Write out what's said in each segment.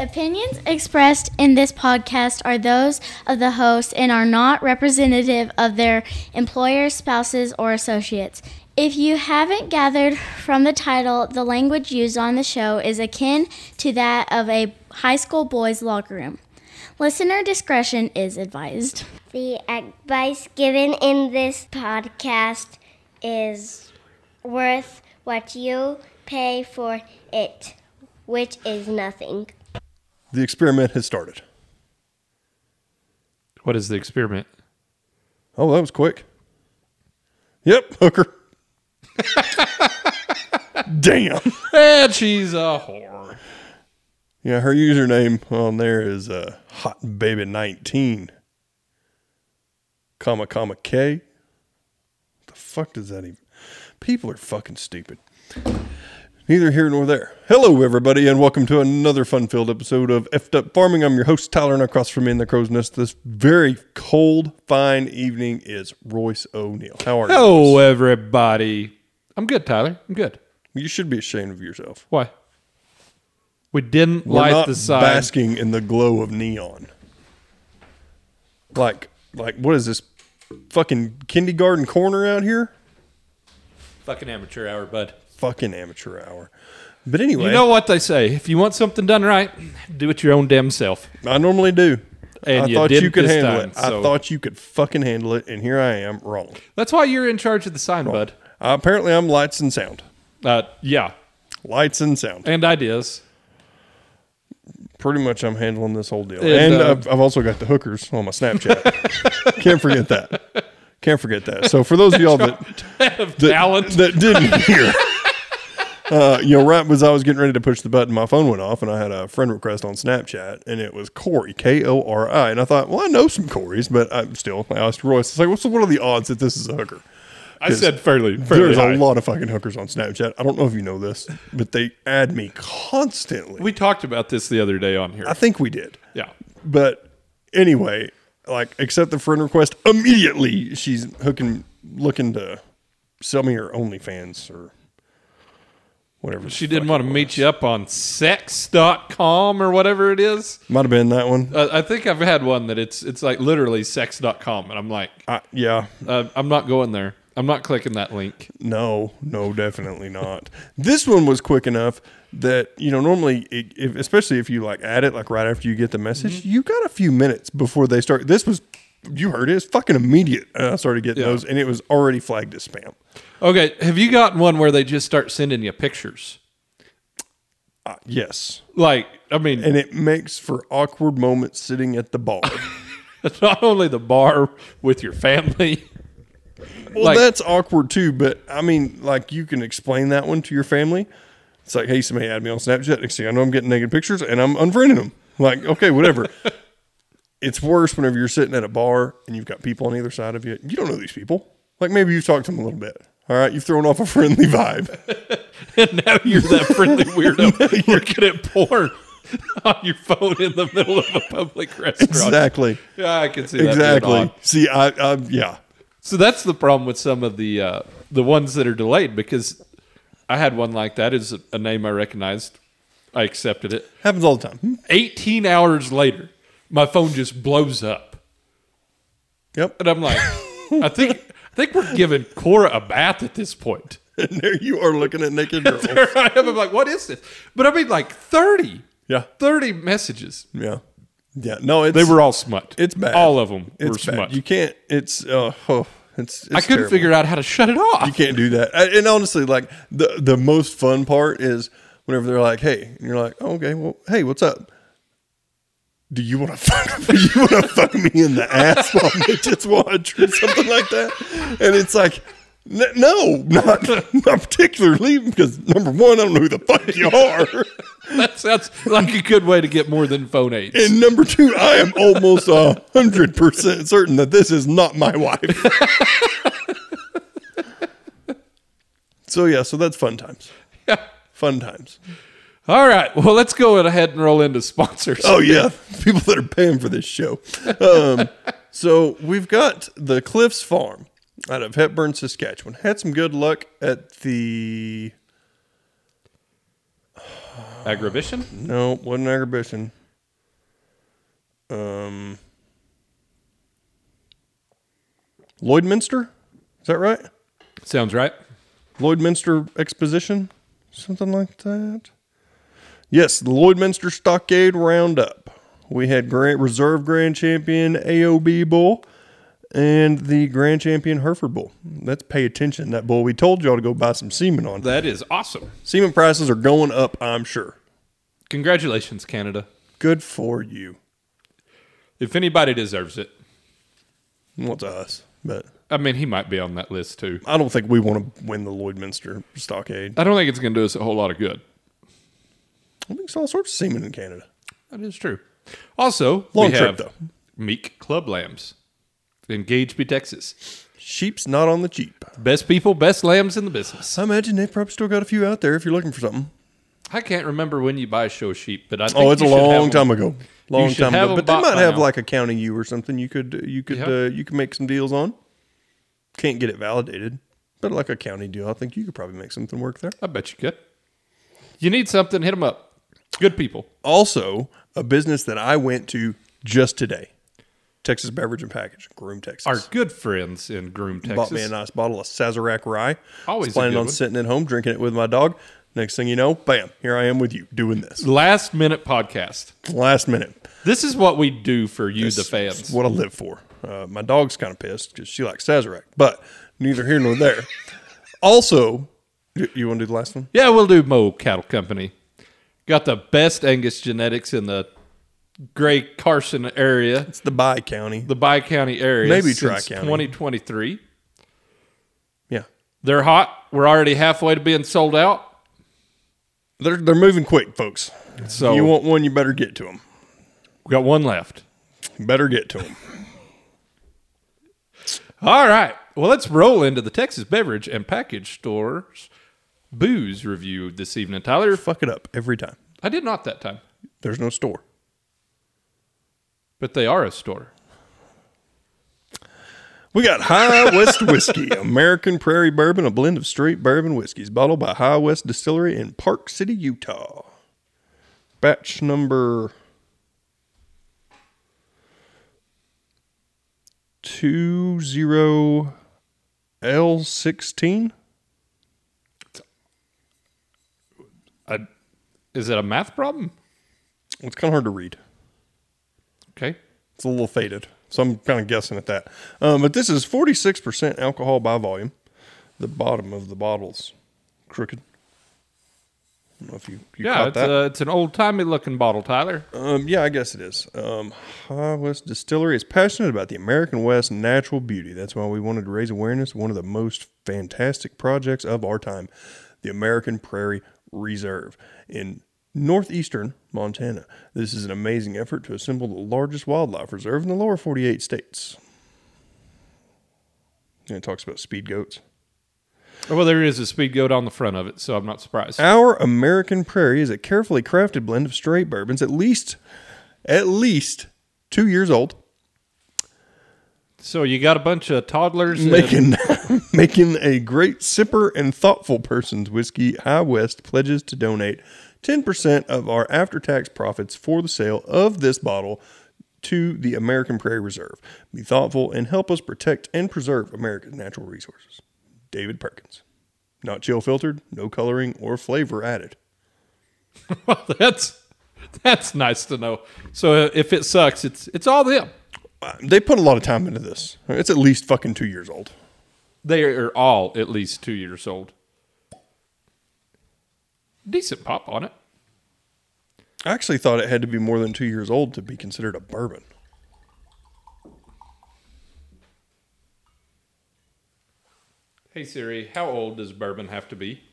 opinions expressed in this podcast are those of the host and are not representative of their employers, spouses, or associates. If you haven't gathered from the title, the language used on the show is akin to that of a high school boys' locker room. Listener discretion is advised. The advice given in this podcast is worth what you pay for it, which is nothing. The experiment has started. What is the experiment? Oh, that was quick. Yep, hooker. Damn. And she's a whore. Yeah, her username on there is hotbaby19, comma K. What the fuck does that even? People are fucking stupid. Neither here nor there. Hello, everybody, and welcome to another fun-filled episode of Effed Up Farming. I'm your host, Tyler, and across from me in the crow's nest this very cold, fine evening is Royce O'Neal. How are you? Hello, everybody. I'm good, Tyler. I'm good. You should be ashamed of yourself. Why? We didn't We're light not the sign. basking in the glow of neon. Like, what is this? Fucking kindergarten corner out here? Fucking amateur hour, bud. Fucking amateur hour. But anyway, You know what they say. If you want something done right, do it your own damn self. I normally do. And I you thought you didn't could this handle time, it. I so- thought you could fucking handle it, and here I am wrong. That's why you're in charge of the sign, bud. Apparently, I'm lights and sound. Yeah. Lights and sound. And ideas. Pretty much, I'm handling this whole deal. And, And I've also got the hookers on my Snapchat. Can't forget that. Can't forget that. So for those of y'all Of talent. that didn't hear, right as I was getting ready to push the button, my phone went off, and I had a friend request on Snapchat, and it was Corey, Kori. And I thought, well, I know some Corys, but I asked Royce, it's like, so what are the odds that this is a hooker? I said fairly There's high. a lot of fucking hookers on Snapchat. I don't know if you know this, but they add me constantly. We talked about this the other day on here. I think we did. Yeah. But anyway, accept the friend request immediately. She's looking to sell me her OnlyFans or whatever. She didn't want to meet you up on sex.com or whatever it is. Might have been that one. I think I've had one that it's like literally sex.com. And I'm like, Yeah. I'm not going there. I'm not clicking that link. No, definitely not. This one was quick enough that, normally, especially if you add it right after you get the message, you got a few minutes before they start. This was, you heard it, it's fucking immediate. I started getting those, and it was already flagged as spam. Okay, have you gotten one where they just start sending you pictures? Yes. And And it makes for awkward moments sitting at the bar. it's not only the bar with your family. Well, that's awkward too, but you can explain that one to your family. It's like, hey, somebody add me on Snapchat. Next thing I know, I'm getting naked pictures and I'm unfriending them. Okay, whatever. It's worse whenever you're sitting at a bar and you've got people on either side of you. You don't know these people. Maybe you've talked to them a little bit. All right, you've thrown off a friendly vibe. And now you're that friendly weirdo looking at porn on your phone in the middle of a public restaurant. Exactly. Yeah, I can see that. Exactly. See, yeah. So that's the problem with some of the ones that are delayed, because I had one like that. Is a name I recognized. I accepted it. Happens all the time. 18 hours later, my phone just blows up. Yep. And I'm like, I think we're giving Cora a bath at this point. And there you are looking at naked girls. There I am. I'm like, what is this? But 30. Yeah. 30 messages. Yeah. Yeah. No, They were all smut. It's bad. All of them were It's bad. smut. You can't. It's. It's I couldn't terrible. figure out how to shut it off. You can't do that. And honestly, the most fun part is whenever they're like, "Hey," and you're like, oh, "Okay, well, hey, what's up? Do you want to fuck me in the ass while midgets watch or something like that?" And it's like, no, not particularly, because number one, I don't know who the fuck you are. That sounds like a good way to get more than phone aids. And number two, I am almost 100% certain that this is not my wife. So that's fun times. Yeah. Fun times. All right. Well, let's go ahead and roll into sponsors. Oh yeah, people that are paying for this show. So we've got the Cliffs Farm out of Hepburn, Saskatchewan. Had some good luck at the Agribition? No, wasn't Agribition. Lloydminster? Is that right? Sounds right. Lloydminster Exposition? Something like that? Yes, the Lloydminster Stockade Roundup. We had Reserve Grand Champion AOB Bull and the Grand Champion Hereford Bull. Let's pay attention to that bull. We told y'all to go buy some semen on. That is awesome. Semen prices are going up, I'm sure. Congratulations, Canada. Good for you. If anybody deserves it. Well, it's us, but I mean, he might be on that list too. I don't think we want to win the Lloydminster Stockade. I don't think it's going to do us a whole lot of good. I think it's all sorts of semen in Canada. That is true. Also, Long we trip, have though. Meek Club Lambs in Gageby, Texas. Sheep's not on the cheap. Best people, best lambs in the business. I imagine they've probably still got a few out there if you're looking for something. I can't remember when you buy show sheep, but I think Oh, it's a you should have long them- time ago. Long should time have ago. them But they bought might by have now. like a county U or something you could make some deals on. Can't get it validated, but like a county deal, I think you could probably make something work there. I bet you could. You need something, hit them up. Good people. Also, a business that I went to just today, Texas Beverage and Package, Groom, Texas. Our good friends in Groom, Texas. Bought me a nice bottle of Sazerac Rye. Always Was planning a good on one. sitting at home drinking it with my dog. Next thing you know, bam, here I am with you doing this. Last minute podcast. Last minute. This is what we do for you, the This fans. is what I live for. My dog's kind of pissed because she likes Sazerac, but neither here nor there. Also, you want to do the last one? Yeah, we'll do Mo Cattle Company. Got the best Angus genetics in the Gray Carson area, It's the Bi County. the Bi-County area. Maybe since Tri-County. 2023. Yeah. They're hot. We're already halfway to being sold out. They're moving quick, folks. So You want one, you better get to them. we got one left. Better get to them. All right. Well, let's roll into the Texas Beverage and Package Store's booze review this evening. Tyler, Fuck it up every time. I did not that time, There's no store. but they are a store. We got High West Whiskey, American Prairie Bourbon, a blend of straight bourbon whiskeys, bottled by High West Distillery in Park City, Utah. Batch number 20L16. Is it a math problem? It's kind of hard to read. Okay. It's a little faded, so I'm kind of guessing at that. But this is 46% alcohol by volume. The bottom of the bottle's crooked. I don't know if you Yeah, caught it's, that. it's an old-timey looking bottle, Tyler. Yeah, I guess it is. High West Distillery is passionate about the American West natural beauty. That's why we wanted to raise awareness of one of the most fantastic projects of our time, the American Prairie Reserve in northeastern Montana. This is an amazing effort to assemble the largest wildlife reserve in the lower 48 states. And it talks about speed goats. Well, there is a speed goat on the front of it, so I'm not surprised. Our American Prairie is a carefully crafted blend of straight bourbons, at least 2 years old, So you got a bunch of toddlers. and- making a great sipper and thoughtful person's whiskey. High West pledges to donate 10% of our after-tax profits for the sale of this bottle to the American Prairie Reserve. Be thoughtful and help us protect and preserve America's natural resources. David Perkins. Not chill filtered, no coloring or flavor added. Well, that's nice to know. So if it sucks, it's all them. They put a lot of time into this. It's at least fucking 2 years old. They are all at least 2 years old. Decent pop on it. I actually thought it had to be more than 2 years old to be considered a bourbon. Hey Siri, how old does bourbon have to be?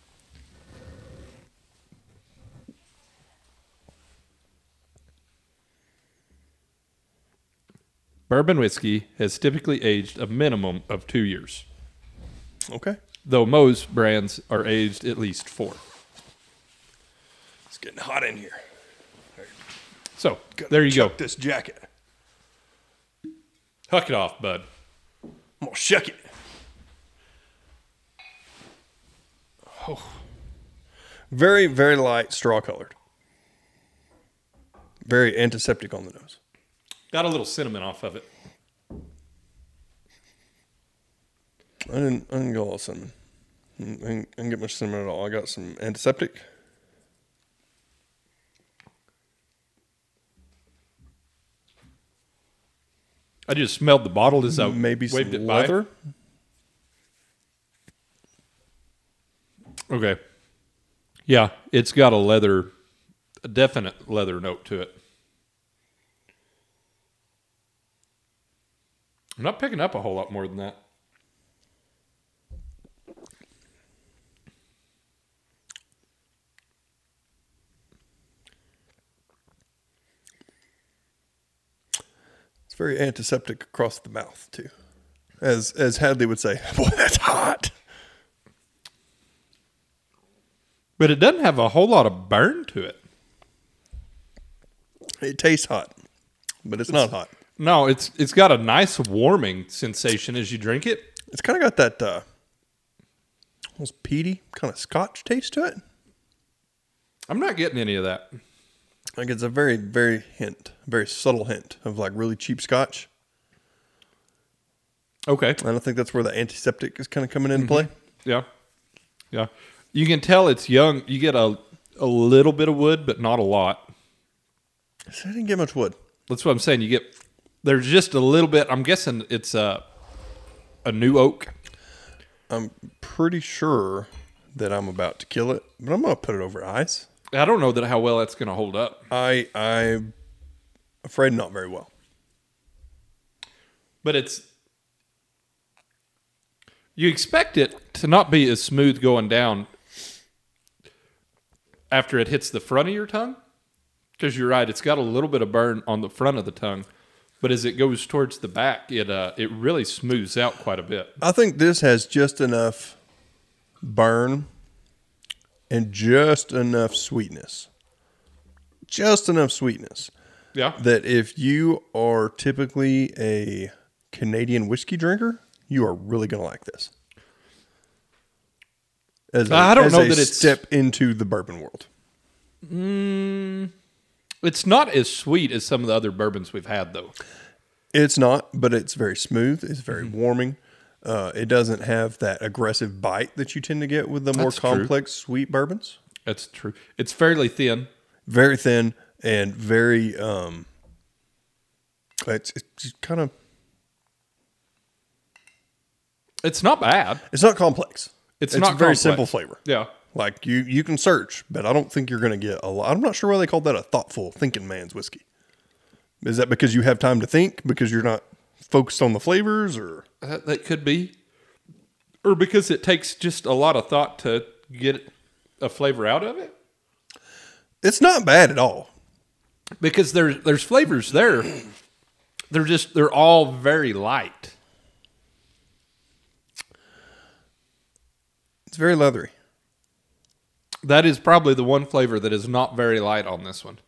Bourbon whiskey has typically aged a minimum of 2 years, Okay. though most brands are aged at least 4. It's getting hot in here. So there you go. Chuck this jacket. Huck it off, bud. I'm gonna shuck it. Oh. Very, very light straw colored. Very antiseptic on the nose. Got a little cinnamon off of it. I didn't get a lot of cinnamon. I didn't get much cinnamon at all. I got some antiseptic. I just smelled the bottle as I Maybe some waved it by. leather. Okay. Yeah, it's got a definite leather note to it. I'm not picking up a whole lot more than that. It's very antiseptic across the mouth too, as Hadley would say. Boy, that's hot. But it doesn't have a whole lot of burn to it. It tastes hot, but it's not hot. No, it's got a nice warming sensation as you drink it. It's kind of got that almost peaty kind of Scotch taste to it. I'm not getting any of that. Like it's a very, very subtle hint of like really cheap Scotch. Okay. And I think that's where the antiseptic is kind of coming into play. Yeah. Yeah. You can tell it's young. You get a little bit of wood, but not a lot. So I didn't get much wood. That's what I'm saying. There's just a little bit. I'm guessing it's a new oak. I'm pretty sure that I'm about to kill it, but I'm going to put it over ice. I don't know how well that's going to hold up. I'm afraid not very well. But you expect it to not be as smooth going down after it hits the front of your tongue. Because you're right, it's got a little bit of burn on the front of the tongue. But as it goes towards the back, it really smooths out quite a bit. I think this has just enough burn and just enough sweetness. Just enough sweetness. Yeah. That if you are typically a Canadian whiskey drinker, you are really going to like this. I don't know that it's step into the bourbon world. It's not as sweet as some of the other bourbons we've had, though. It's not, but it's very smooth. It's very warming. It doesn't have that aggressive bite that you tend to get with the more That's true. complex sweet bourbons. That's true. It's fairly thin. Very thin and very, it's kind of, It's not bad. it's not complex. It's a not very complex. simple flavor. Yeah. Like you can search, but I don't think you're going to get a lot. I'm not sure why they called that a thoughtful thinking man's whiskey. Is that because you have time to think, because you're not focused on the flavors, or That could be. Or because it takes just a lot of thought to get a flavor out of it. it's not bad at all. Because there's flavors there. They're all very light. It's very leathery. That is probably the one flavor that is not very light on this one.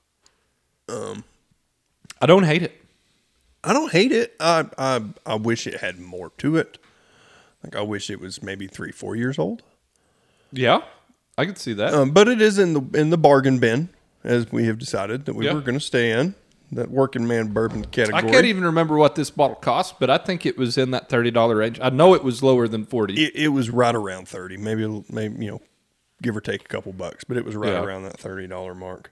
I don't hate it. I don't hate it. I wish it had more to it. Like I wish it was maybe 3-4 years old. Yeah, I could see that. But it is in the bargain bin, as we have decided that we Yeah. were going to stay in that working man bourbon category. I can't even remember what this bottle cost, but I think it was in that $30 range. I know it was lower than 40. It was right around 30, maybe give or take a couple bucks, but it was right Yeah. around that $30 mark.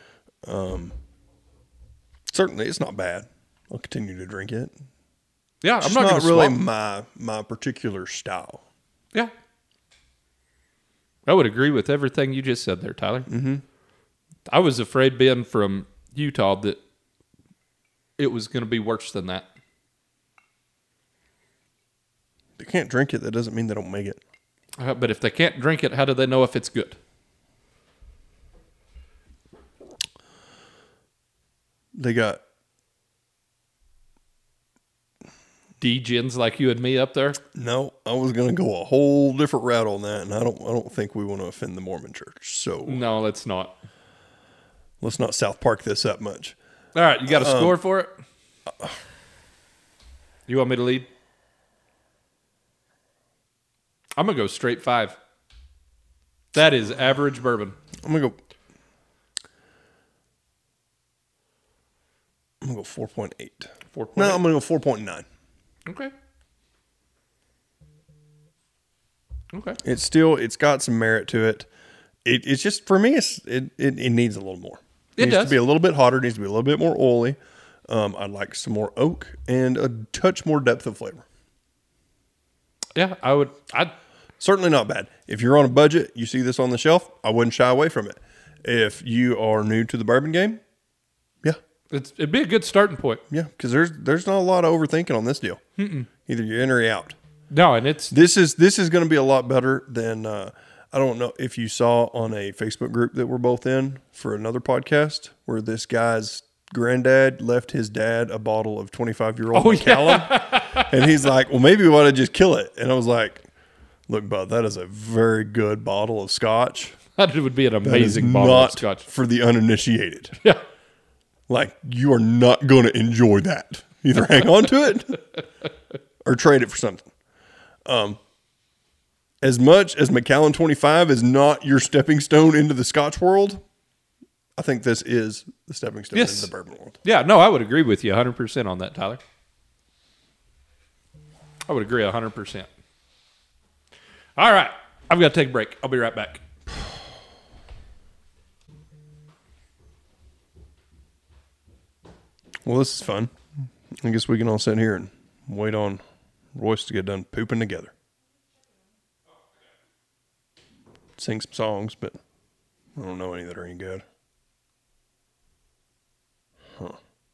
Certainly, it's not bad. I'll continue to drink it. Yeah, It's I'm not not going to really swap. my particular style. Yeah. I would agree with everything you just said there, Tyler. Mm-hmm. I was afraid, being from Utah, that it was going to be worse than that. They can't drink it. That doesn't mean they don't make it. But if they can't drink it, how do they know if it's good? They got D-gens like you and me up there? no. I was going to go a whole different route on that, and I don't think we want to offend the Mormon Church. So No, let's not. let's not South Park this up much. All right, you got a score for it? You want me to lead? I'm going to go straight 5. That is average bourbon. I'm gonna go 4.8. 4.8. No, I'm gonna go 4.9. Okay. Okay. It's got some merit to it. It's just, for me, it needs a little more. It needs does. to be a little bit hotter. It needs to be a little bit more oily. I'd like some more oak and a touch more depth of flavor. Yeah, I'd Certainly not bad. If you're on a budget, you see this on the shelf, I wouldn't shy away from it. If you are new to the bourbon game, yeah. it'd be a good starting point. Yeah, because there's not a lot of overthinking on this deal. Either you're in or you're out. No, and it's This is going to be a lot better than I don't know if you saw on a Facebook group that we're both in for another podcast where this guy's granddad left his dad a bottle of 25-year-old Macallan. And he's like, well, maybe we ought to just kill it. And I was like, look, bud, that is a very good bottle of scotch. that would be an That is amazing bottle of not scotch. for the uninitiated. Yeah. Like, you are not going to enjoy that. Either hang on to it or trade it for something. As much as Macallan 25 is not your stepping stone into the Scotch world, I think this is the stepping stone Yes. into the bourbon world. Yeah, no, I would agree with you 100% on that, Tyler. I would agree 100%. All right. I've got to take a break. I'll be right back. Well, this is fun. I guess we can all sit here and wait on Royce to get done pooping together. Sing some songs, but I don't know any that are any good. Huh.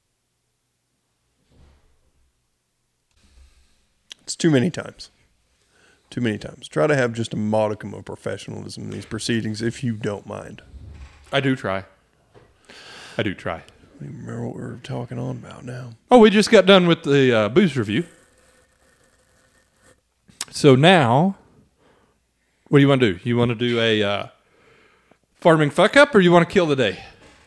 It's too many times. Too many times. Try to have just a modicum of professionalism in these proceedings, if you don't mind. I do try. I don't even remember what we were talking on about now. Oh, we just got done with the booze review. So now, what do you want to do? You want to do a farming fuck up, or you want to kill the day?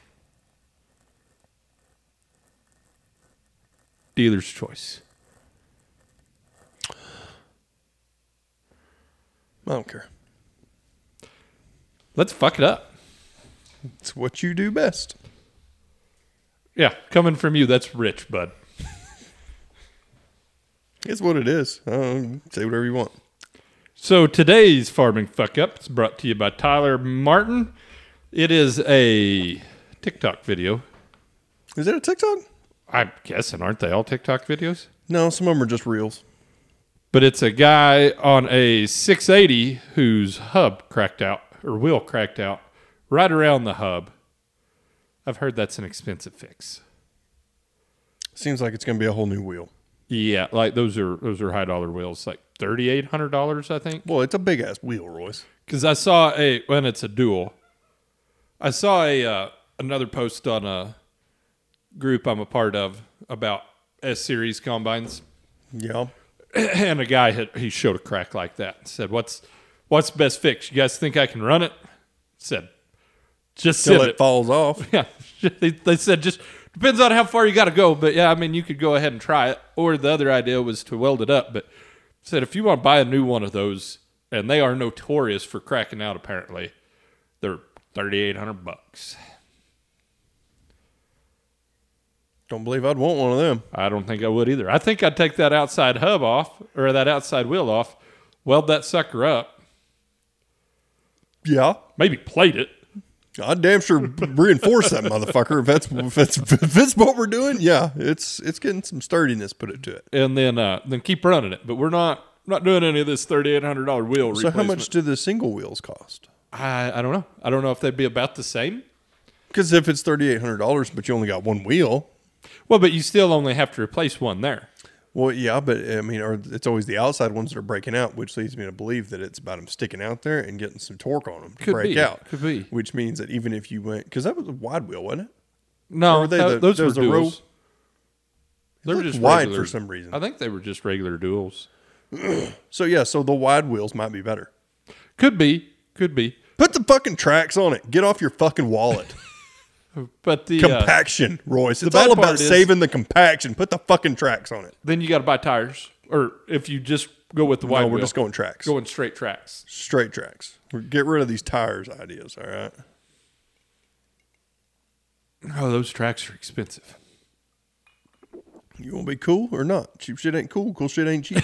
Dealer's choice. I don't care. Let's fuck it up. It's what you do best. Yeah, coming from you, that's rich, bud. It's what it is. Say whatever you want. So today's farming fuck up is brought to you by Tyler Martin. It is a TikTok video. Is it a TikTok? I'm guessing, aren't they all TikTok videos? No, some of them are just reels. But it's a guy on a 680 whose hub cracked out, or wheel cracked out, right around the hub. I've heard that's an expensive fix. Seems like it's going to be a whole new wheel. Yeah, like those are high dollar wheels, like $3,800, I think. Well, it's a big ass wheel, Royce. Because I saw when it's a dual. I saw another post on a group I'm a part of about S-Series combines. Yeah. And a guy he showed a crack like that. Said, "What's the best fix? You guys think I can run it?" Said, "Just Till send it falls off. Yeah, they said just depends on how far you got to go. But yeah, I mean you could go ahead and try it. Or the other idea was to weld it up. But said if you want to buy a new one of those, and they are notorious for cracking out. Apparently, they're $3,800. Don't believe I'd want one of them. I don't think I would either. I think I'd take that outside hub off, or that outside wheel off, weld that sucker up, Yeah. maybe plate it. I'd damn sure reinforce that motherfucker. If that's what we're doing, yeah, it's getting some sturdiness put it to it. And then keep running it. But we're not doing any of this $3,800 wheel So replacement. how much do the single wheels cost? I don't know. I don't know if they'd be about the same. Because if it's $3,800, but you only got one wheel, Well, but you still only have to replace one there. well, yeah, but I mean, or it's always the outside ones that are breaking out, which leads me to believe that it's about them sticking out there and getting some torque on them to Could break be. out. Could be. Which means that even if you went, because that was a wide wheel, wasn't it? No, Or were they those there were was a row- duals. They were looked just wide regular- for some reason. I think they were just regular duals. So yeah, so the wide wheels might be better. Could be. Put the fucking tracks on it. Get off your fucking wallet. But the Compaction, Royce. It's bad all about part is- saving the compaction. Put the fucking tracks on it. then you got to buy tires, or if you just go with the wide No, wheel, we're just going tracks. going straight tracks. Straight tracks. Get rid of these tires ideas, all right? Oh, those tracks are expensive. You want to be cool or not? Cheap shit ain't cool. Cool shit ain't cheap.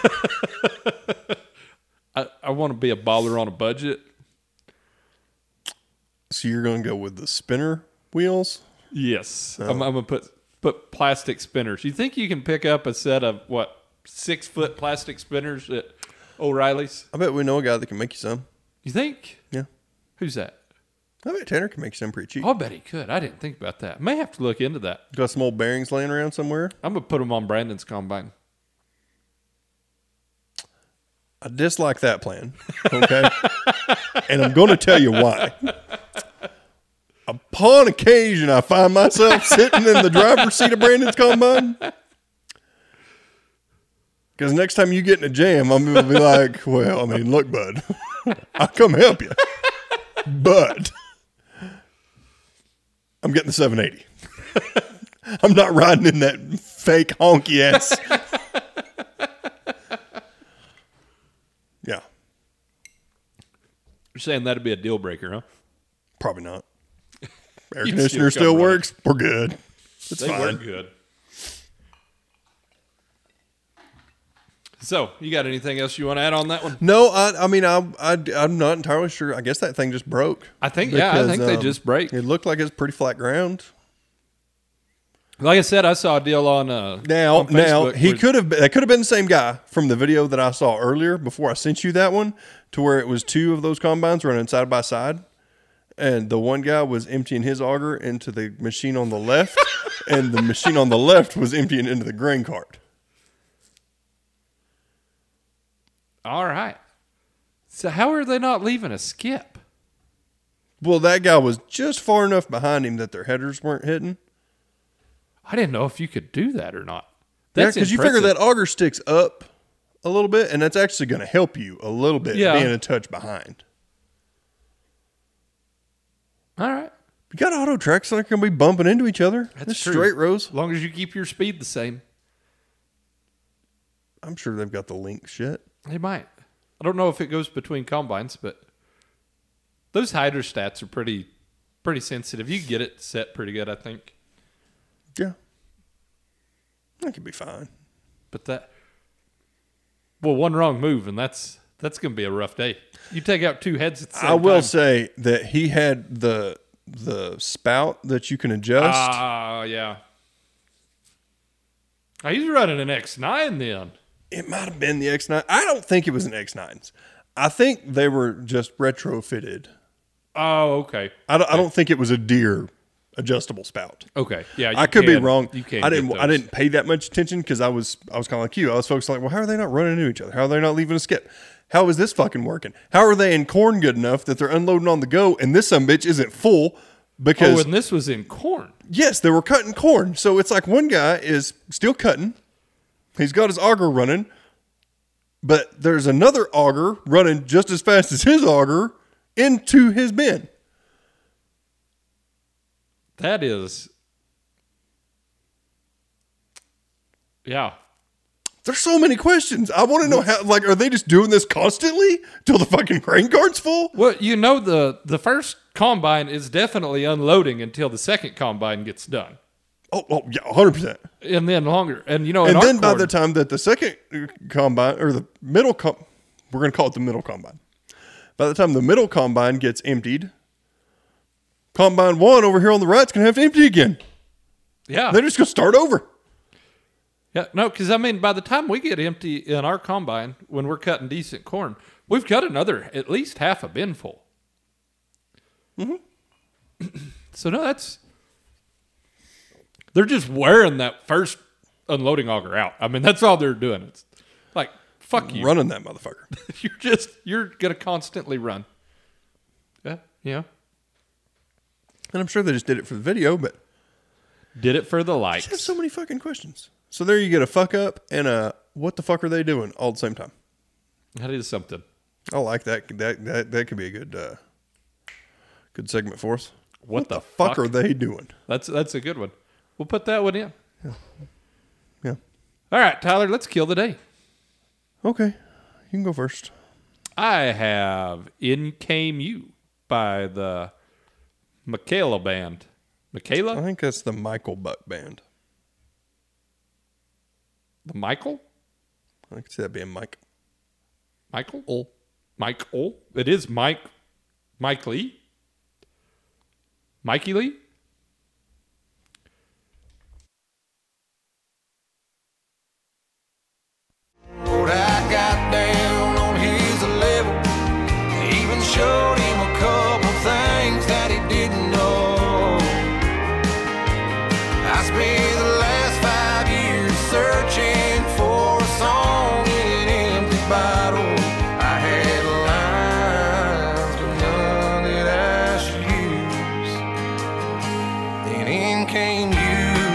I want to be a baller on a budget. So you're going to go with the spinner wheels? Yes. I'm going to put plastic spinners. You think you can pick up a set of, 6-foot plastic spinners at O'Reilly's? I bet we know a guy that can make you some. You think? Yeah. Who's that? I bet Tanner can make you some pretty cheap. I'll bet he could. I didn't think about that. May have to look into that. Got some old bearings laying around somewhere? I'm going to put them on Brandon's combine. I dislike that plan, okay? And I'm going to tell you why. Upon occasion, I find myself sitting in the driver's seat of Brandon's combine. Because next time you get in a jam, I'm going to be like, well, I mean, look, bud, I'll come help you. But I'm getting the 780. I'm not riding in that fake honky ass. Yeah. You're saying that'd be a deal breaker, huh? Probably not. Air You'd conditioner still still come works. We're good. It's They fine. work good. So, you got anything else you want to add on that one? No, I'm not entirely sure. I guess that thing just broke. I think they just break. It looked like it's pretty flat ground. Like I said, I saw a deal on Now Facebook he where- could have. That could have been the same guy from the video that I saw earlier before I sent you that one, to where it was two of those combines running side by side, and the one guy was emptying his auger into the machine on the left, and the machine on the left was emptying into the grain cart. All right. So how are they not leaving a skip? Well, that guy was just far enough behind him that their headers weren't hitting. I didn't know if you could do that or not. Yeah, That's because you figure impressive. that auger sticks up a little bit, and that's actually going to help you a little bit Yeah. being a touch behind. All right. You got auto tracks that are going to be bumping into each other. That's They're true. straight rows. As long as you keep your speed the same, I'm sure they've got the link shit. they might. I don't know if it goes between combines, but those hydrostats are pretty sensitive. You can get it set pretty good, I think. Yeah. That could be fine. But one wrong move, and that's going to be a rough day. You take out two heads at the same I will time. say that he had the spout that you can adjust. Yeah. Oh, he's running an X9 then. It might have been the X9. I don't think it was an X9s. I think they were just retrofitted. Oh, okay. I don't think it was a Deere adjustable spout. Okay. Yeah, you I could be can- wrong. You can't I get didn't. I those. didn't pay that much attention because I was kind of like you. I was focused on, like, well, how are they not running into each other? How are they not leaving a skip? How is this fucking working? How are they in corn good enough that they're unloading on the go and this sumbitch isn't full? Because Oh, and this was in corn. yes, they were cutting corn. So it's like one guy is still cutting. He's got his auger running, but there's another auger running just as fast as his auger into his bin. That is. Yeah. There's so many questions. I want to know how, like, are they just doing this constantly till the fucking grain cart's full? Well, the first combine is definitely unloading until the second combine gets done. Oh yeah, 100%. And then longer. And, in And our then by corn, the time that the second combine, or the middle, we're going to call it the middle combine. By the time the middle combine gets emptied, combine one over here on the right's going to have to empty again. Yeah. They're just going to start over. Yeah, no, because by the time we get empty in our combine, when we're cutting decent corn, we've got at least half a bin full. Mm-hmm. So no, they're just wearing that first unloading auger out. I mean, that's all they're doing. It's like, fuck you. Running that motherfucker. You're gonna constantly run. Yeah, yeah. And I'm sure they just did it for the video, but Did it for the I have likes. so many fucking questions. So there you get a fuck up and a what the fuck are they doing all at the same time. That is something. I like that. That could be a good segment for us. What the Fuck are they doing? That's a good one. We'll put that one in. Yeah. All right, Tyler, let's kill the day. Okay. You can go first. I have In Came You by the Michaela Band. I Michaela? think that's the Michael Buck Band. The Michael? I can see that being Mike. Michael? Michael? It is Mike Lee? Mikey Lee? Lord, I got down on his level. Even showed him a couple things that he didn't know. I spent the last 5 years searching for a song in an empty bottle. I had lines, but none that I should use. Then in came you.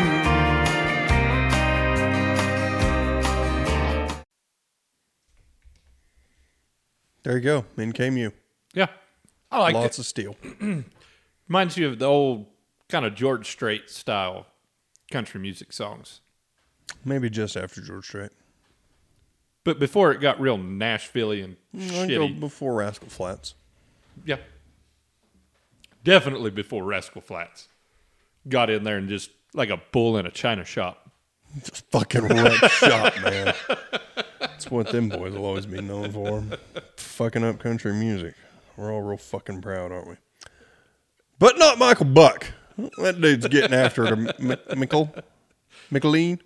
There you go. In came you. Yeah. I like Lots it. of steel. Reminds you of the old kind of George Strait style country music songs. Maybe just after George Strait. But before it got real Nashville-y and I'd go shitty. before Rascal Flats. Yeah. Definitely before Rascal Flats got in there and just like a bull in a china shop. Just fucking wreck shop, man. That's what them boys will always be known for. Fucking up country music. We're all real fucking proud, aren't we? But not Michael Buck. That dude's getting after it. Mickeline?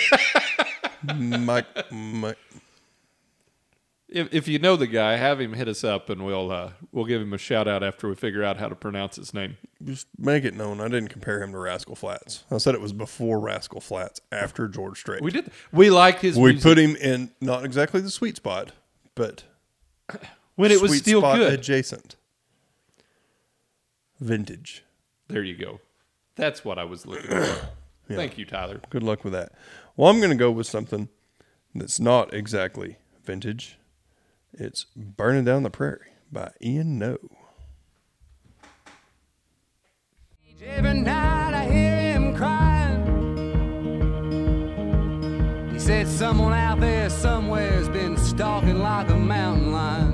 Mike. If you know the guy, have him hit us up and we'll give him a shout out after we figure out how to pronounce his name. Just make it known. I didn't compare him to Rascal Flats. I said it was before Rascal Flats, after George Strait. We did. We like his We music put him in not exactly the sweet spot, but when it was sweet still spot good. adjacent. Vintage. There you go. That's what I was looking for. Thank you, Tyler. Good luck with that. Well, I'm going to go with something that's not exactly vintage. It's Burning Down the Prairie by Ian No. Every night I hear him crying. He said someone out there somewhere's been stalking like a mountain lion.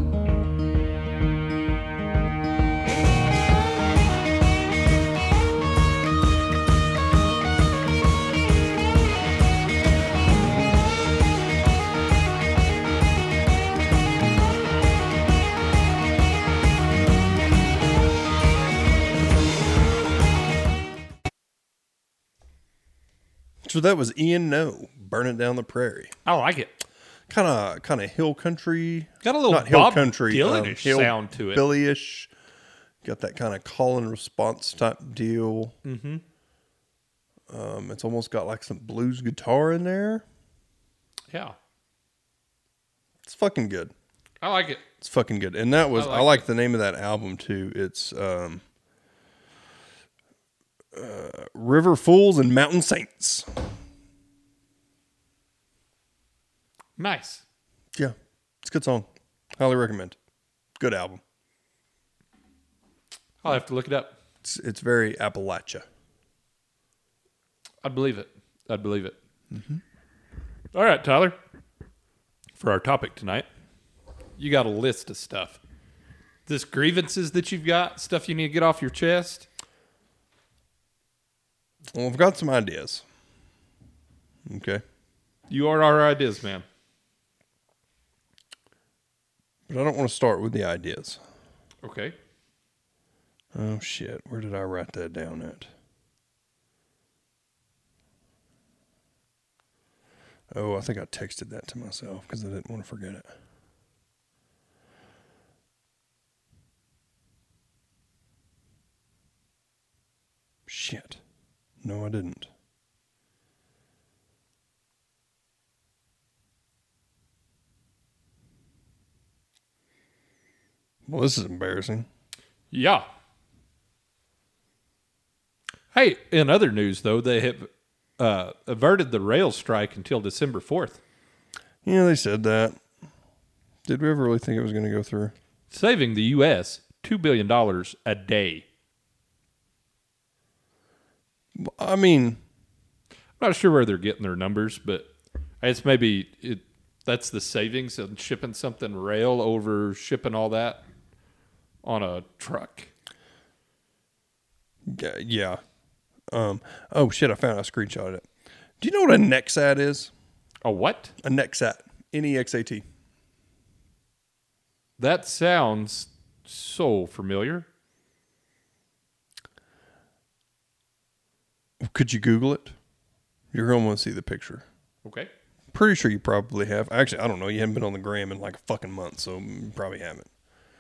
So that was Ian No, Burning Down the Prairie. I like it. Kind of hill country. Got a little not hill Bob country, Dylan-ish sound to it. Billy-ish. Got that kind of call and response type deal. Mm-hmm. It's almost got like some blues guitar in there. Yeah. It's fucking good. I like it. It's fucking good. And that was, I like the name of that album too. It's River Fools and Mountain Saints. Nice. Yeah. It's a good song. Highly recommend. Good album. I'll have to look it up. It's very Appalachia. I'd believe it. Mm-hmm. All right, Tyler. For our topic tonight, you got a list of stuff. This grievances that you've got, stuff you need to get off your chest. Well, I've got some ideas. Okay. You are our ideas, man. But I don't want to start with the ideas. Okay. Oh, shit. Where did I write that down at? Oh, I think I texted that to myself because I didn't want to forget it. Shit. No, I didn't. Well, this is embarrassing. Yeah. Hey, in other news, though, they have averted the rail strike until December 4th. Yeah, they said that. Did we ever really think it was going to go through? Saving the U.S. $2 billion a day. I mean, I'm not sure where they're getting their numbers, but it's maybe That's the savings of shipping something rail over shipping all that on a truck. Yeah. Oh shit! I found a screenshot of it. Do you know what a Nexat is? A what? A Nexat. Nexat. That sounds so familiar. Could you Google it? You're going to want to see the picture. Okay. Pretty sure you probably have. Actually, I don't know. You haven't been on the gram in like a fucking month, so you probably haven't.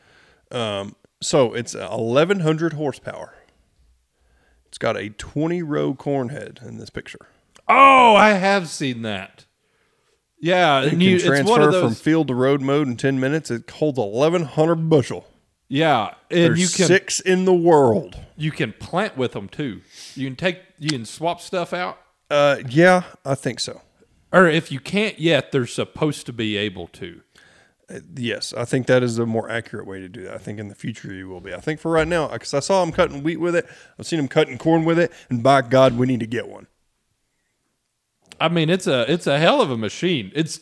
So it's 1,100 horsepower. It's got a 20-row corn head in this picture. Oh, I have seen that. Yeah, You and can it's one transfer of those. from field to road mode in 10 minutes. It holds 1,100 bushel. Yeah, and There's you can 6 in the world. you can plant with them too. You can swap stuff out, Yeah, I think so. or if you can't yet, they're supposed to be able to. Yes, I think that is a more accurate way to do that. I think in the future you will be. I think for right now, because I saw them cutting wheat with it, I've seen them cutting corn with it, and by God, we need to get one. I mean, it's a hell of a machine. It's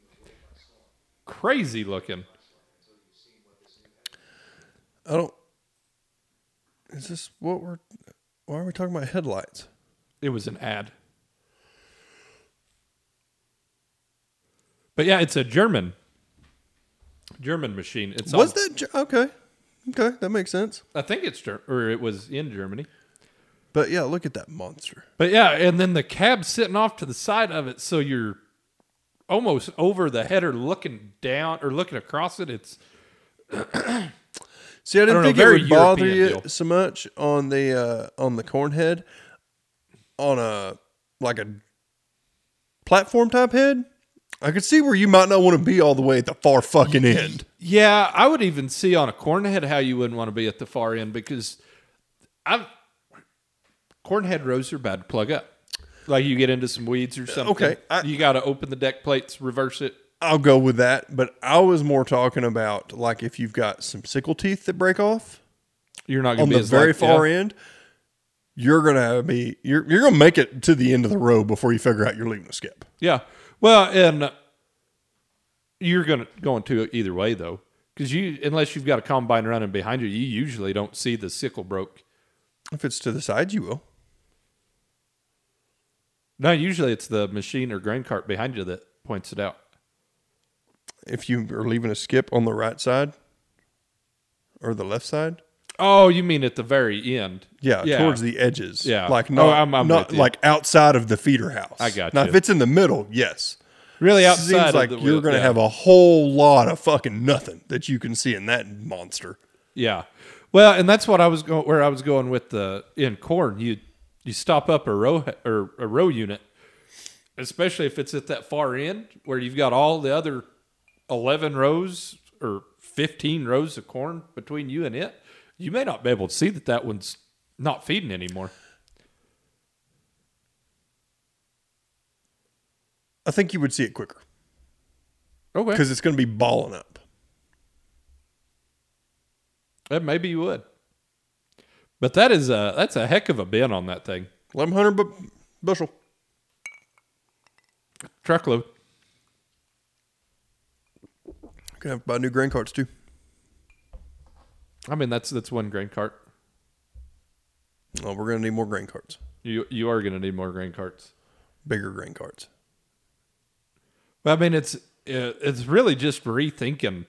crazy looking. I don't. Is this what we're? Why are we talking about headlights? It was an ad. But yeah, it's a German machine. It's Was on- that okay? Okay, that makes sense. I think it's or it was in Germany. But yeah, look at that monster. But yeah, and then the cab's sitting off to the side of it, so you're almost over the header, looking down or looking across it. It's See, I didn't don't know, think it very would bother European you deal. so much on the corn head, on a platform type head. I could see where you might not want to be all the way at the far fucking end. yeah. I would even see on a corn head how you wouldn't want to be at the far end because corn head rows are bad to plug up. Like you get into some weeds or something. Okay, you got to open the deck plates, reverse it. I'll go with that, but I was more talking about like if you've got some sickle teeth that break off You're not going on to be the as very far yeah. end. You're gonna make it to the end of the road before you figure out you're leaving a skip. Yeah. Well, and you're going to either way though, because unless you've got a combine running behind you, you usually don't see the sickle broke. If it's to the side, you will. No, usually it's the machine or grain cart behind you that points it out. If you are leaving a skip on the right side or the left side. Oh, you mean at the very end? Yeah, towards the edges. Yeah. Like Oh, not, I'm not with you. like outside of the feeder house. I got Now, you. if it's in the middle, yes. Really outside Seems of like the you're going to yeah. have a whole lot of fucking nothing that you can see in that monster. Yeah. Well, and that's what I was going where I was going with the in corn. You stop up a row unit, especially if it's at that far end where you've got all the other 11 rows or 15 rows of corn between you and it. You may not be able to see that one's not feeding anymore. I think you would see it quicker Okay. because it's going to be balling up. Maybe you would. But that's a heck of a bin on that thing. 1,100 bushel. Truckload. Gonna have to buy new grain carts too. I mean, that's one grain cart. Oh, we're gonna need more grain carts, You are going to need more grain carts. bigger grain carts. But I mean, it's really just rethinking.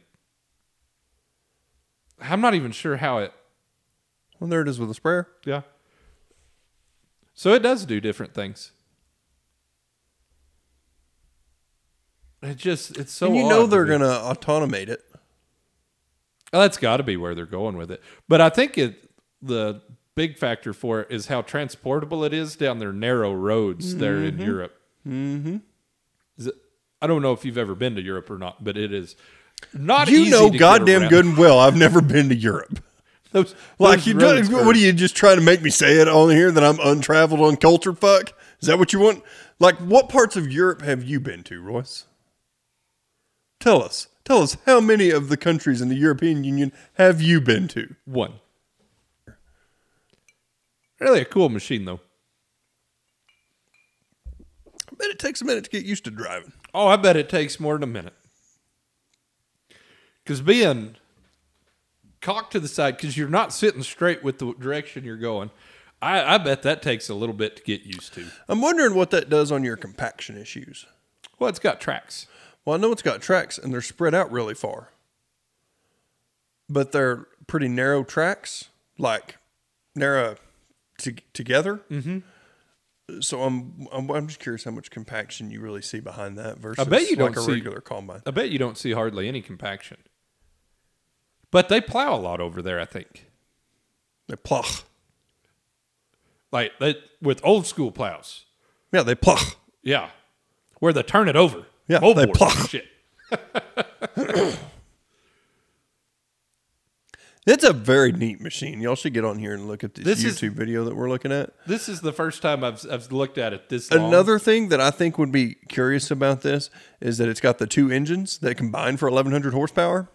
I'm not even sure how it. Well, there it is with a sprayer. Yeah. So it does do different things. It's so. And you odd know to they're me. gonna automate it. Well, that's got to be where they're going with it. But I think the big factor for it is how transportable it is down their narrow roads there in Europe. Mm-hmm. I don't know if you've ever been to Europe or not, but it is not You easy know to goddamn get good and well. I've never been to Europe. Those, Like those you roads do, are- what are you just trying to make me say it on here that I'm untraveled, uncultured? Fuck, is that what you want? Like, what parts of Europe have you been to, Royce? Tell us how many of the countries in the European Union have you been to? One. Really a cool machine, though. I bet it takes a minute to get used to driving. Oh, I bet it takes more than a minute. Because being cocked to the side, because you're not sitting straight with the direction you're going, I bet that takes a little bit to get used to. I'm wondering what that does on your compaction issues. Well, it's got tracks. Well, I know it's got tracks, and they're spread out really far. But they're pretty narrow tracks, like narrow together. Mm-hmm. So I'm just curious how much compaction you really see behind that versus I bet you like don't a see, regular combine. I bet you don't see hardly any compaction. But they plow a lot over there, I think. They plow. Like with old school plows. Yeah, they plow. Yeah. Where they turn it over. Yeah, Moldboard they plow. and shit. It's a very neat machine. Y'all should get on here and look at this is- YouTube video that we're looking at. This is the first time I've looked at it this long. Another thing that I think would be curious about this is that it's got the two engines that combine for 1,100 horsepower.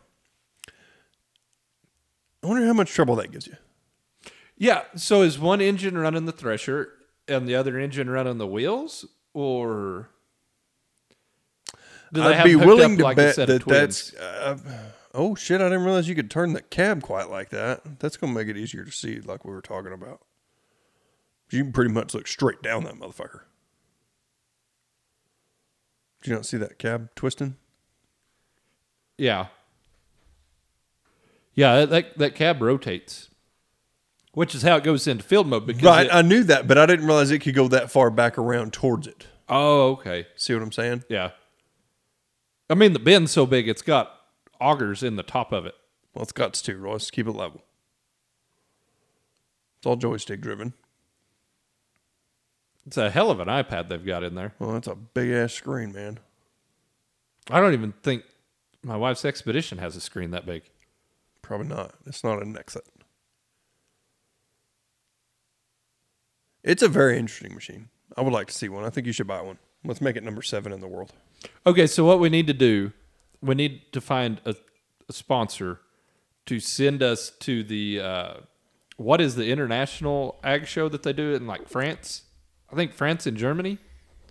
I wonder how much trouble that gives you. Yeah. So is one engine running the thresher and the other engine running the wheels? Or do they I'd have be them hooked willing up to like a bet set of that that's... twins? oh, shit, I didn't realize you could turn the cab quite like that. That's going to make it easier to see like we were talking about. You can pretty much look straight down that motherfucker. Did you not see that cab twisting? Yeah. Yeah, that cab rotates, which is how it goes into field mode. Because Right, I knew that, but I didn't realize it could go that far back around towards it. oh, okay. See what I'm saying? Yeah. I mean, the bin's so big, it's got augers in the top of it. Well, it's got to, Royce. Keep it level. It's all joystick driven. It's a hell of an iPad they've got in there. Well, that's a big ass screen, man. I don't even think my wife's Expedition has a screen that big. Probably not. It's not an Nexus. It's a very interesting machine. I would like to see one. I think you should buy one. Let's make it number 7 in the world. Okay, so what we need to do, we need to find a sponsor to send us to the, what is the international ag show that they do in like France? I think France and Germany.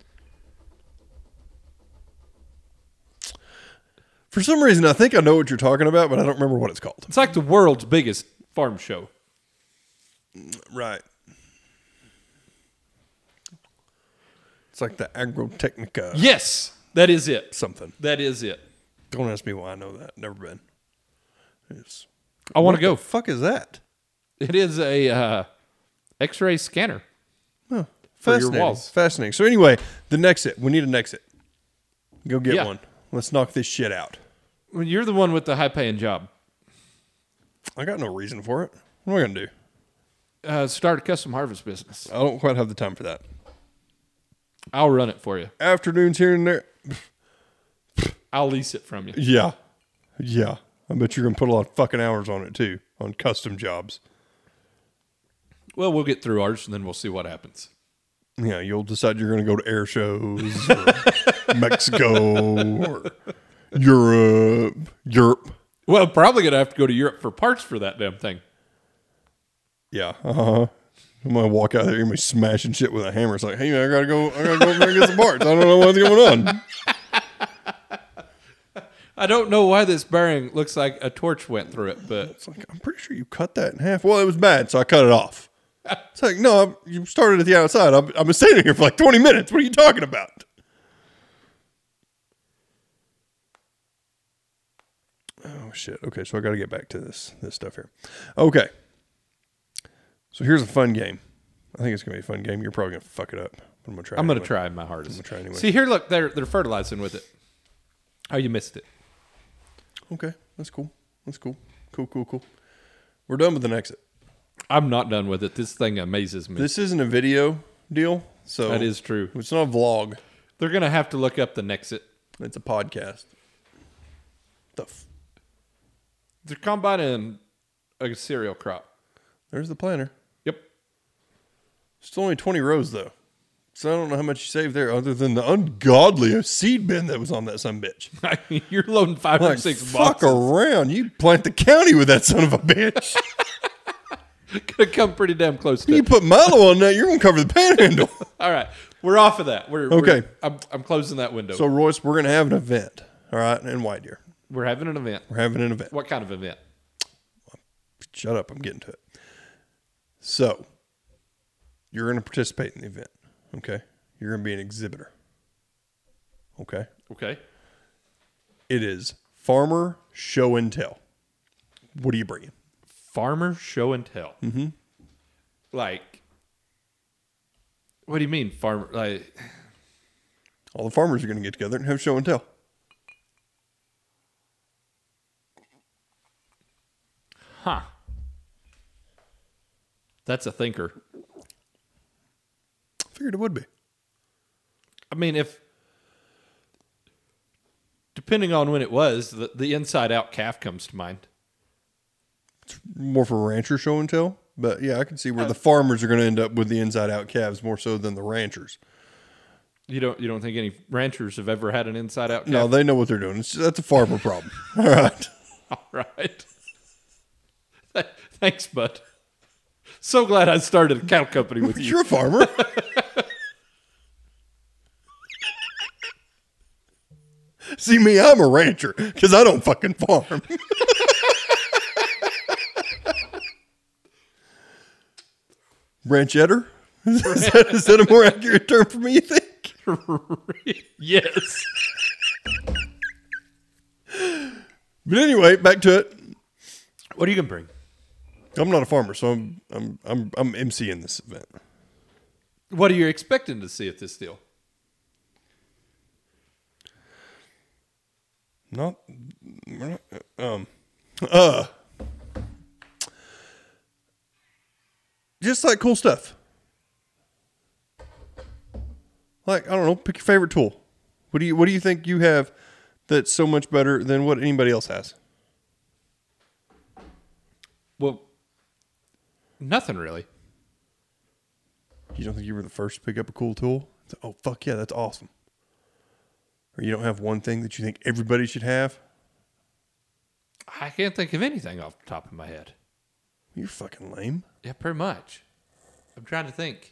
For some reason, I think I know what you're talking about, but I don't remember what it's called. It's like the world's biggest farm show. Right. It's like the Agrotechnica Yes, that is it. something. That is it. Don't ask me why I know that. Never been. I want to go. What the fuck is that? It is a X-ray scanner. For your Fascinating. walls. Fascinating. So anyway, the Nexit. We need a Nexit. Go get Yeah. one. Let's knock this shit out. Well, you're the one with the high-paying job. I got no reason for it. What am I going to do? Start a custom harvest business. I don't quite have the time for that. I'll run it for you. Afternoons here and there. I'll lease it from you. Yeah. Yeah. I bet you're going to put a lot of fucking hours on it too, on custom jobs. Well, we'll get through ours, and then we'll see what happens. Yeah, you'll decide you're going to go to air shows or Mexico or Europe. Well, probably going to have to go to Europe for parts for that damn thing. Yeah. Uh-huh. I'm going to walk out there and be smashing shit with a hammer. It's like, hey, man, I got to go over there and get some parts. I don't know what's going on. I don't know why this bearing looks like a torch went through it, but It's like, I'm pretty sure you cut that in half. Well, it was bad, so I cut it off. It's like, no, you started at the outside. I've been standing here for like 20 minutes. What are you talking about? Oh, shit. Okay, so I got to get back to this stuff here. Okay. So here's a fun game. I think it's going to be a fun game. You're probably going to fuck it up. But I'm going to try I'm going to anyway. try my hardest. I'm gonna try anyway. See, here, look, they're fertilizing with it. Oh, you missed it. Okay, that's cool. That's cool. Cool. We're done with the Nexit. I'm not done with it. This thing amazes me. This isn't a video deal, so That is true. It's not a vlog. They're going to have to look up the Nexit. It's a podcast. They're combining a cereal crop. There's the planter. Yep. It's only 20 rows though, so I don't know how much you saved there, other than the ungodly seed bin that was on that son bitch. I mean, you're loading 5 or Like, 6 fuck boxes. around. You plant the county with that son of a bitch. Gonna come pretty damn close to You it. put Milo on that, you're gonna cover the panhandle. All right. We're off of that. Okay. I'm closing that window. So, Royce, we're going to have an event, all right, in White Deer. we're having an event. We're having an event. What kind of event? Shut up. I'm getting to it. So, you're going to participate in the event, okay? You're going to be an exhibitor, okay? Okay. It is Farmer Show and Tell. What are you bringing? Farmer show and tell. Mm-hmm. Like, what do you mean, farmer? Like, All the farmers are going to get together and have show and tell. huh? That's a thinker. I figured it would be. I mean, if depending on when it was, the inside out calf comes to mind. More for rancher show and tell. But yeah, I can see where the farmers are going to end up with the inside out calves more so than the ranchers. You don't think any ranchers have ever had an inside out calf? No, they know what they're doing. That's a farmer problem. All right. All right. Thanks, bud. So glad I started a cattle company with you. You're a farmer. See me, I'm a rancher because I don't fucking farm. Ranchetter? Is that a more accurate term for me, you think? Yes. But anyway, back to it. What are you gonna bring? I'm not a farmer, so I'm emceeing this event. What are you expecting to see at this deal? Not just like cool stuff. Like, I don't know, pick your favorite tool. What do you think you have that's so much better than what anybody else has? Well, nothing really. You don't think you were the first to pick up a cool tool? Oh, fuck yeah, that's awesome. Or you don't have one thing that you think everybody should have? I can't think of anything off the top of my head. You're fucking lame. Yeah, pretty much. I'm trying to think.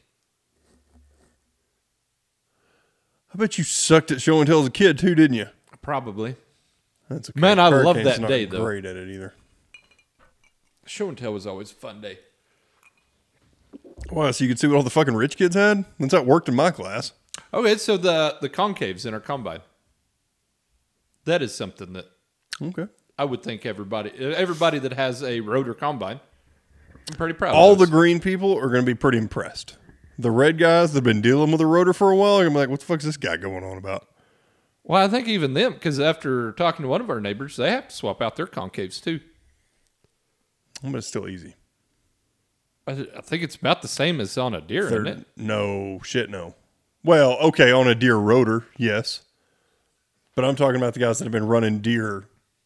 I bet you sucked at show and tell as a kid too, didn't you? Probably. That's okay. Man, I love Hurricane's that not day, though. Great at it either. Show and tell was always a fun day. Wow, so you could see what all the fucking rich kids had? That's how it worked in my class. Okay, so the concaves in our combine. That is something that Okay. I would think everybody that has a rotor combine, I'm pretty proud All of the those. green people are going to be pretty impressed. The red guys that have been dealing with a rotor for a while are going to be like, what the fuck's this guy going on about? Well, I think even them, because after talking to one of our neighbors, they have to swap out their concaves too. But it's still easy. I think it's about the same as on a deer, isn't it? No, shit, no. Well, okay, on a deer rotor, yes. But I'm talking about the guys that have been running deer,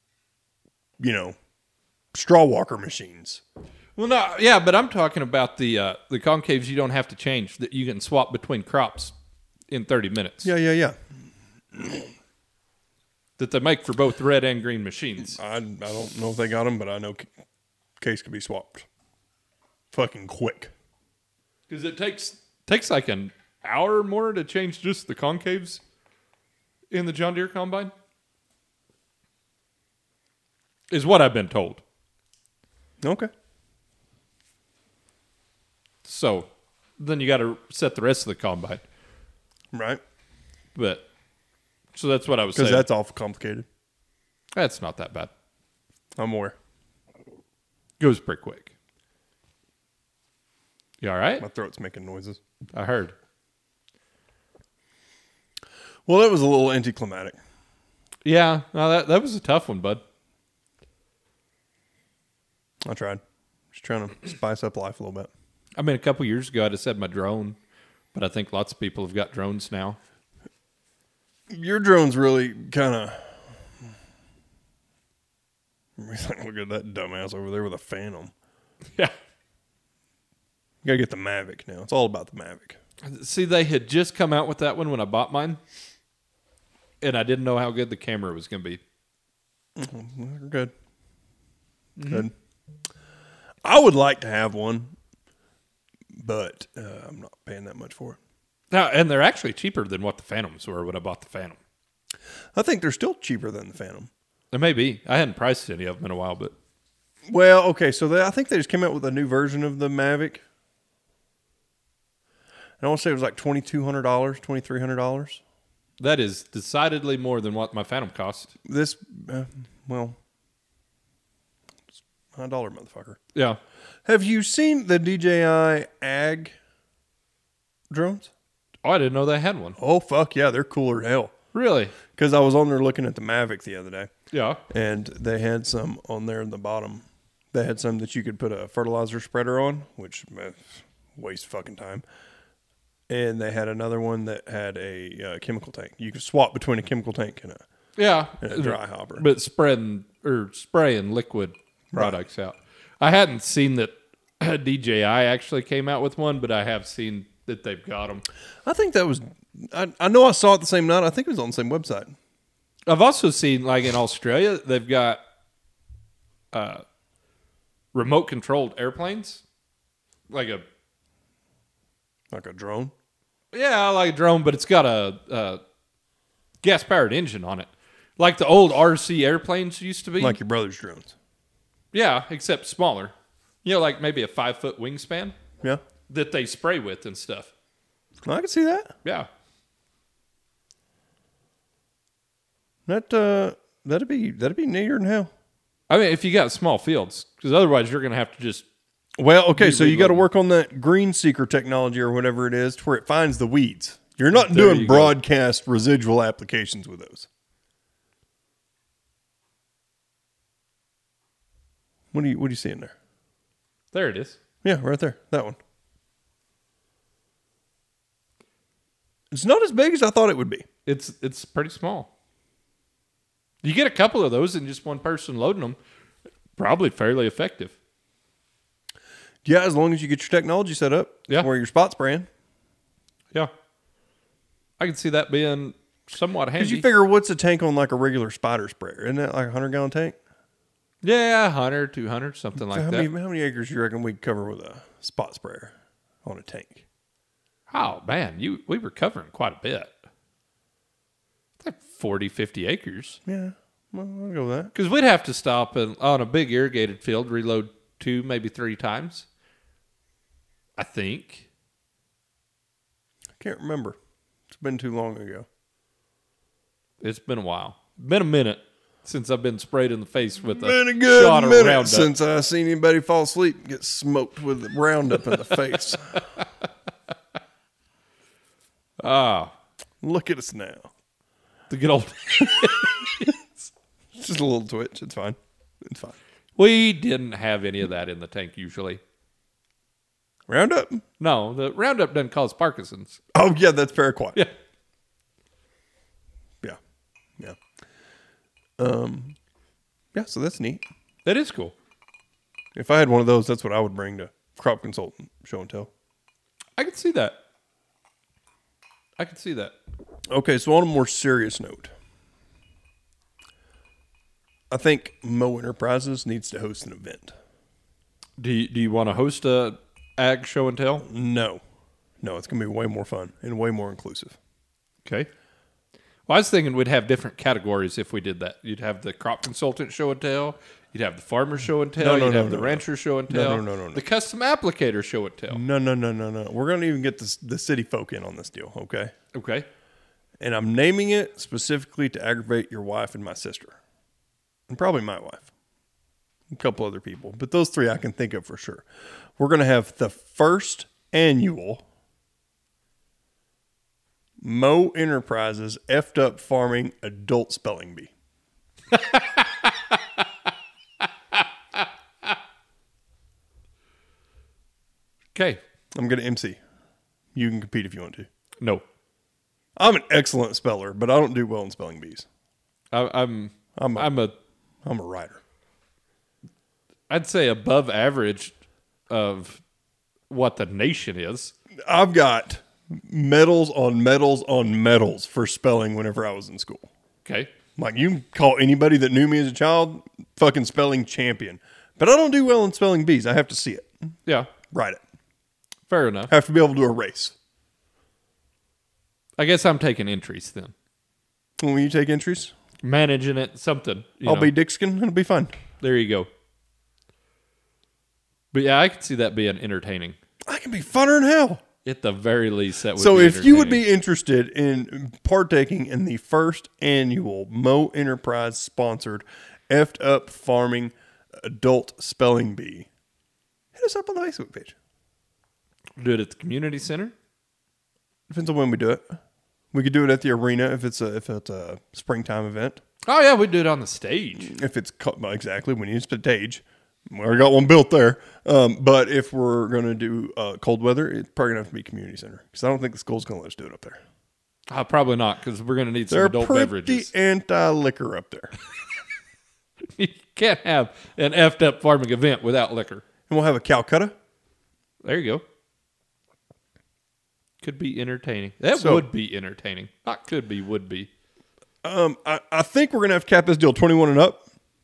straw walker machines. Well, no, yeah, but I'm talking about the concaves you don't have to change, that you can swap between crops in 30 minutes. Yeah. That they make for both red and green machines. I don't know if they got them, but I know case could be swapped. Fucking quick. Because it takes like an hour or more to change just the concaves in the John Deere combine. Is what I've been told. Okay. So then you got to set the rest of the combine. Right. But so that's what I was saying. Because that's awful complicated. That's not that bad. I'm aware. Goes pretty quick. You all right? My throat's making noises. I heard. Well, that was a little anticlimactic. Yeah, no, that was a tough one, bud. I tried. Just trying to spice up life a little bit. I mean, a couple years ago, I'd have said my drone, but I think lots of people have got drones now. Your drone's really kind of... Look at that dumbass over there with a Phantom. Yeah. You got to get the Mavic now. It's all about the Mavic. See, they had just come out with that one when I bought mine, and I didn't know how good the camera was going to be. Good. Good. I would like to have one, but I'm not paying that much for it. And they're actually cheaper than what the Phantoms were when I bought the Phantom. I think they're still cheaper than the Phantom. It may be. I hadn't priced any of them in a while, but Well, okay, so I think they just came out with a new version of the Mavic. And I want to say it was like $2,200, $2,300. that is decidedly more than what my Phantom cost. This, well, it's $1, motherfucker. Yeah. Have you seen the DJI Ag drones? Oh, I didn't know they had one. Oh, fuck yeah, they're cooler than hell. Really? Because I was on there looking at the Mavic the other day, Yeah. and they had some on there in the bottom. They had some that you could put a fertilizer spreader on, which waste fucking time. And they had another one that had a chemical tank. You could swap between a chemical tank and a dry hopper. But spraying liquid products out. I hadn't seen that DJI actually came out with one, but I have seen that they've got them. I think that was, I know I saw it the same night. I think it was on the same website. I've also seen, like in Australia, they've got remote controlled airplanes, like a drone. Yeah, like a drone, but it's got a gas powered engine on it, like the old RC airplanes used to be. Like your brother's drones. Yeah, except smaller. You know, like maybe a 5-foot wingspan Yeah. that they spray with and stuff. I can see that. Yeah. That'd be neater than hell. I mean, if you got small fields, because otherwise you're going to have to just. Well, okay, Be so you got to reloading. work on that green seeker technology or whatever it is to where it finds the weeds. You're not There doing you go. broadcast residual applications with those. What do you see in there? There it is. Yeah, right there. That one. It's not as big as I thought it would be. It's pretty small. You get a couple of those and just one person loading them, probably fairly effective. Yeah, as long as you get your technology set up. Yeah. Where you're spot spraying. Yeah. I can see that being somewhat handy. Because you figure what's a tank on like a regular spider sprayer? Isn't that like a 100-gallon tank? Yeah, 100, 200, something like So that. how many acres do you reckon we could cover with a spot sprayer on a tank? Oh, man, we were covering quite a bit. It's like 40, 50 acres. Yeah, well, I'll go with that. Because we'd have to stop and on a big irrigated field, reload 2, maybe 3 times. I think. I can't remember. It's been too long ago. It's been a while. Been a minute since I've been sprayed in the face with Been a a good shot of minute Roundup. since I seen anybody fall asleep and get smoked with Roundup in the face. Look at us now. The good old. It's just a little twitch. It's fine. It's fine. We didn't have any of that in the tank usually. Roundup? No, the Roundup doesn't cause Parkinson's. Oh, yeah, that's paraquat. Yeah. Yeah. Yeah. Yeah, so that's neat. That is cool. If I had one of those, that's what I would bring to Crop Consultant Show and Tell. I can see that. I can see that. Okay, so on a more serious note, I think Mo Enterprises needs to host an event. Do you want to host a ag show and tell? No, it's going to be way more fun and way more inclusive. Okay. Well, I was thinking we'd have different categories if we did that. You'd have the crop consultant show and tell. You'd have the farmer show and tell. You'd have the rancher show and tell. No. The custom applicator show and tell. No. We're going to even get the city folk in on this deal, okay? Okay. And I'm naming it specifically to aggravate your wife and my sister. And probably my wife. A couple other people. But those three I can think of for sure. We're going to have the first annual Mo Enterprises Effed Up Farming Adult Spelling Bee. Okay. I'm going to MC. You can compete if you want to. No. I'm an excellent speller, but I don't do well in spelling bees. I'm a writer. I'd say above average of what the nation is. I've got medals on medals on medals for spelling whenever I was in school. Okay. Like, you can call anybody that knew me as a child fucking spelling champion. But I don't do well in spelling bees. I have to see it. Yeah. Write it. Fair enough. I have to be able to erase. I guess I'm taking entries then. When you take entries, Managing it, something. I'll be Dixkin. It'll be fun. There you go. But yeah, I could see that being entertaining. I can be funner than hell. At the very least, that would So be if you would entertaining. be interested in partaking in the first annual Mo Enterprise sponsored Effed Up Farming Adult Spelling Bee, hit us up on the Facebook page. Do it at the community center? Depends on when we do it. We could do it at the arena if it's a springtime event. Oh, yeah, we do it on the stage. If it's well, exactly, we need a stage. We already got one built there. But if we're going to do cold weather, it's probably going to have to be community center because I don't think the school's going to let us do it up there. Probably not, because we're going to need some They're adult pretty beverages. anti-liquor up there. You can't have an effed up farming event without liquor. And we'll have a Calcutta. There you go. Could be entertaining. That So- would be entertaining. Not could be, would be. I think we're going to have to cap this deal 21 and up.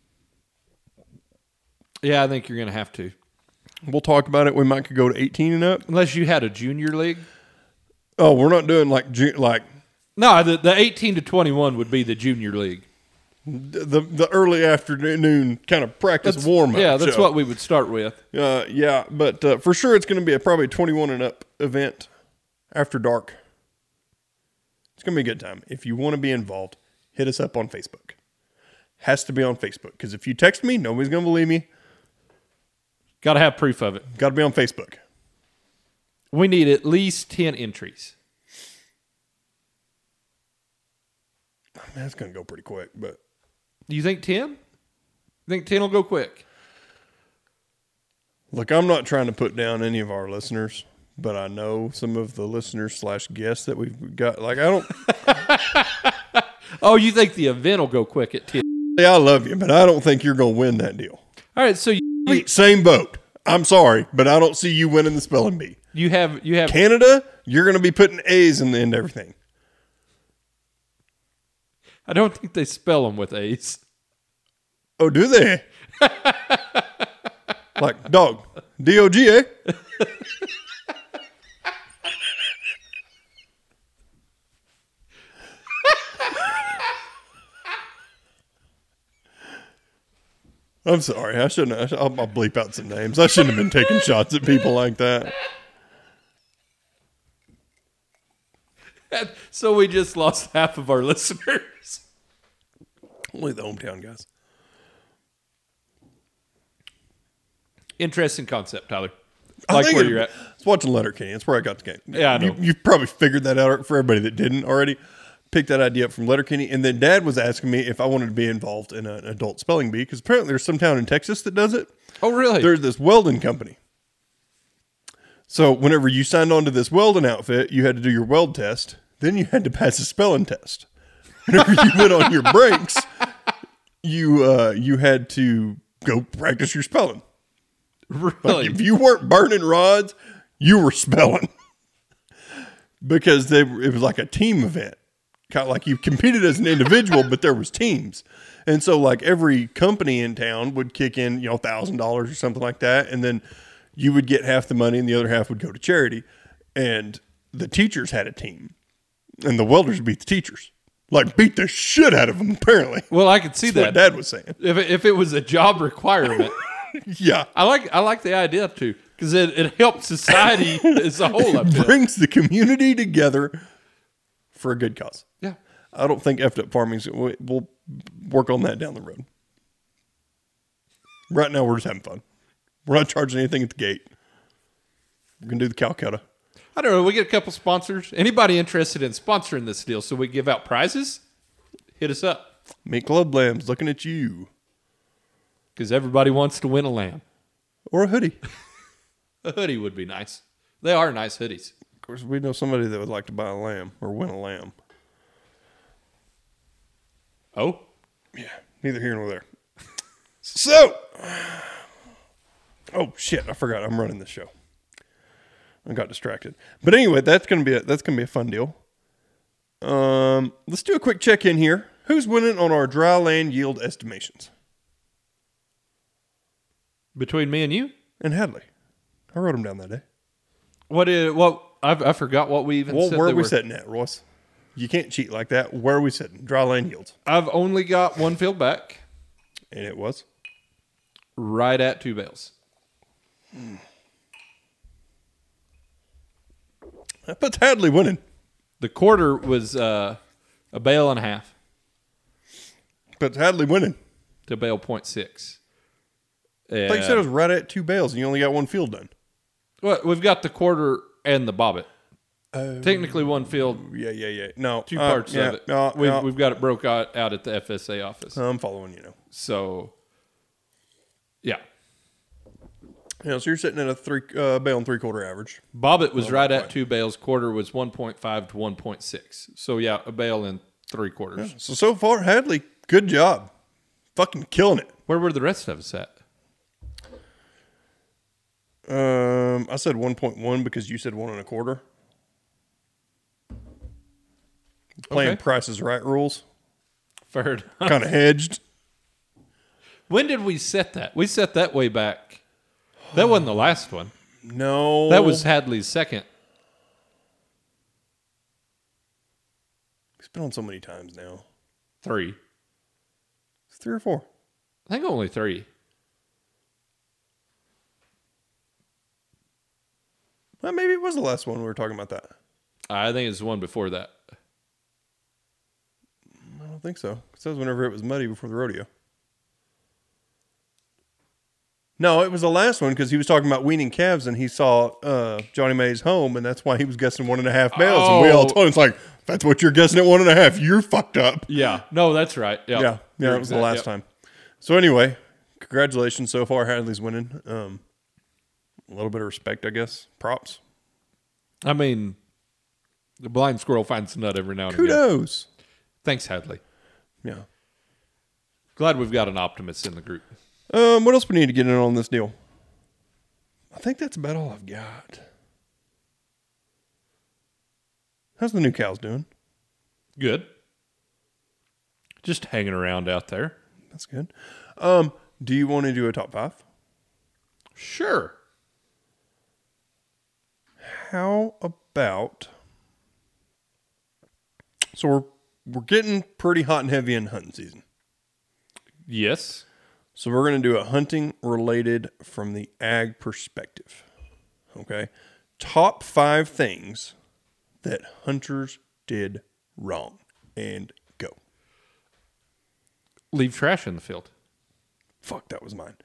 Yeah, I think you're going to have to. We'll talk about it. We might could go to 18 and up. Unless you had a junior league. Oh, we're not doing like No, the 18 to 21 would be the junior league. the early afternoon kind of practice warm up. Yeah, that's what we would start with. Yeah, but for sure it's going to be probably 21 and up event after dark. It's going to be a good time. If you want to be involved, hit us up on Facebook. Has to be on Facebook because if you text me, nobody's going to believe me. Got to have proof of it. Got to be on Facebook. We need at least 10 entries. Man, that's going to go pretty quick, but Do you think 10? You think 10 will go quick? look, I'm not trying to put down any of our listeners, but I know some of the listeners / guests that we've got. Like, I don't. Oh, you think the event will go quick at 10? I love you, but I don't think you're going to win that deal. All right, so Same boat. I'm sorry, but I don't see you winning the spelling bee. you have Canada, you're going to be putting A's in the end of everything. I don't think they spell them with A's. Oh, do they? Like dog. D-O-G, eh? I'm sorry. I shouldn't. I'll bleep out some names. I shouldn't have been taking shots at people like that. So we just lost half of our listeners. Only the hometown guys. Interesting concept, Tyler. I Like think where you're at. It's watching Letterkenny. That's where I got the game. Yeah, I know. You've probably figured that out for everybody that didn't already. Picked that idea up from Letterkenny. And then Dad was asking me if I wanted to be involved in an adult spelling bee because apparently there's some town in Texas that does it. Oh, really? There's this welding company. So whenever you signed on to this welding outfit, you had to do your weld test. Then you had to pass a spelling test. Whenever you went on your breaks, you had to go practice your spelling. really? Like if you weren't burning rods, you were spelling because it was like a team event. Kind of like you competed as an individual, but there was teams. And so like every company in town would kick in, $1,000 or something like that. And then you would get half the money and the other half would go to charity. And the teachers had a team and the welders beat the teachers, like beat the shit out of them. Apparently. Well, I could see That's what that. Dad was saying. If it was a job requirement, Yeah. I like the idea too, because it helps society as a whole. I feel. Brings the community together for a good cause. Yeah. I don't think effed up farming's. We'll work on that down the road. Right now, we're just having fun. We're not charging anything at the gate. We're gonna do the Calcutta. I don't know. We get a couple sponsors. Anybody interested in sponsoring this deal so we give out prizes? Hit us up, Meat Club Lambs looking at you, because everybody wants to win a lamb. or a hoodie. A hoodie would be nice. They are nice hoodies. Of course, we know somebody that would like to buy a lamb or win a lamb. Oh, Yeah, neither here nor there. So, oh shit, I forgot I'm running this show. I got distracted. But anyway, that's gonna be a fun deal. Let's do a quick check in here. Who's winning on our dry land yield estimations? between me and you, And Hadley. I wrote them down that day. what? I forgot what we even Well, said. where they are we were. sitting at, Royce? You can't cheat like that. Where are we sitting? Dry land yields. I've only got one field back, And it was. right at 2 bales. That puts Hadley winning. The quarter was a bale and a half Puts Hadley winning. to bale 0.6. I thought you said it was right at 2 bales and you only got one field done. Well, we've got the quarter and the bobbit. Technically one field, Yeah. No. 2 parts yeah, of it. no, We've got it broke out at the FSA office. I'm following you now. So, yeah. Yeah, so you're sitting at a bale and 3/4 average. Bobbit was right at 2 bales. Quarter was 1.5 to 1.6. So, yeah, a bale and 3/4. So far, Hadley, good job. Fucking killing it. Where were the rest of us at? I said 1.1 because you said 1 1/4. Playing Okay. Price is Right rules. Fair enough. Kind of hedged. When did we set that? We set that way back. That wasn't the last one. No. That was Hadley's second. It's been on so many times now. 3. It's 3 or 4. I think only 3. Well, maybe it was the last one we were talking about that. I think it's the one before that. I don't think so. It says whenever it was muddy before the rodeo. No, it was the last one because he was talking about weaning calves and he saw Johnny Mae's home and that's why he was guessing 1.5 bales. And we all told him, it's like, that's what you're guessing at 1.5. You're fucked up. Yeah. No, that's right. Yep. Yeah, You're it was the exact- last yep. time. So anyway, congratulations so far. Hadley's winning. A little bit of respect, I guess. Props. I mean, the blind squirrel finds a nut every now and again. Kudos. Thanks, Hadley. Yeah. Glad we've got an optimist in the group. What else we need to get in on this deal? I think that's about all I've got. How's the new cows doing? Good. Just hanging around out there. That's good. Do you want to do a top 5? Sure. How about? So we're getting pretty hot and heavy in hunting season. Yes. So we're going to do a hunting related from the ag perspective. Okay. Top 5 things that hunters did wrong. And go. Leave trash in the field. Fuck, that was mine.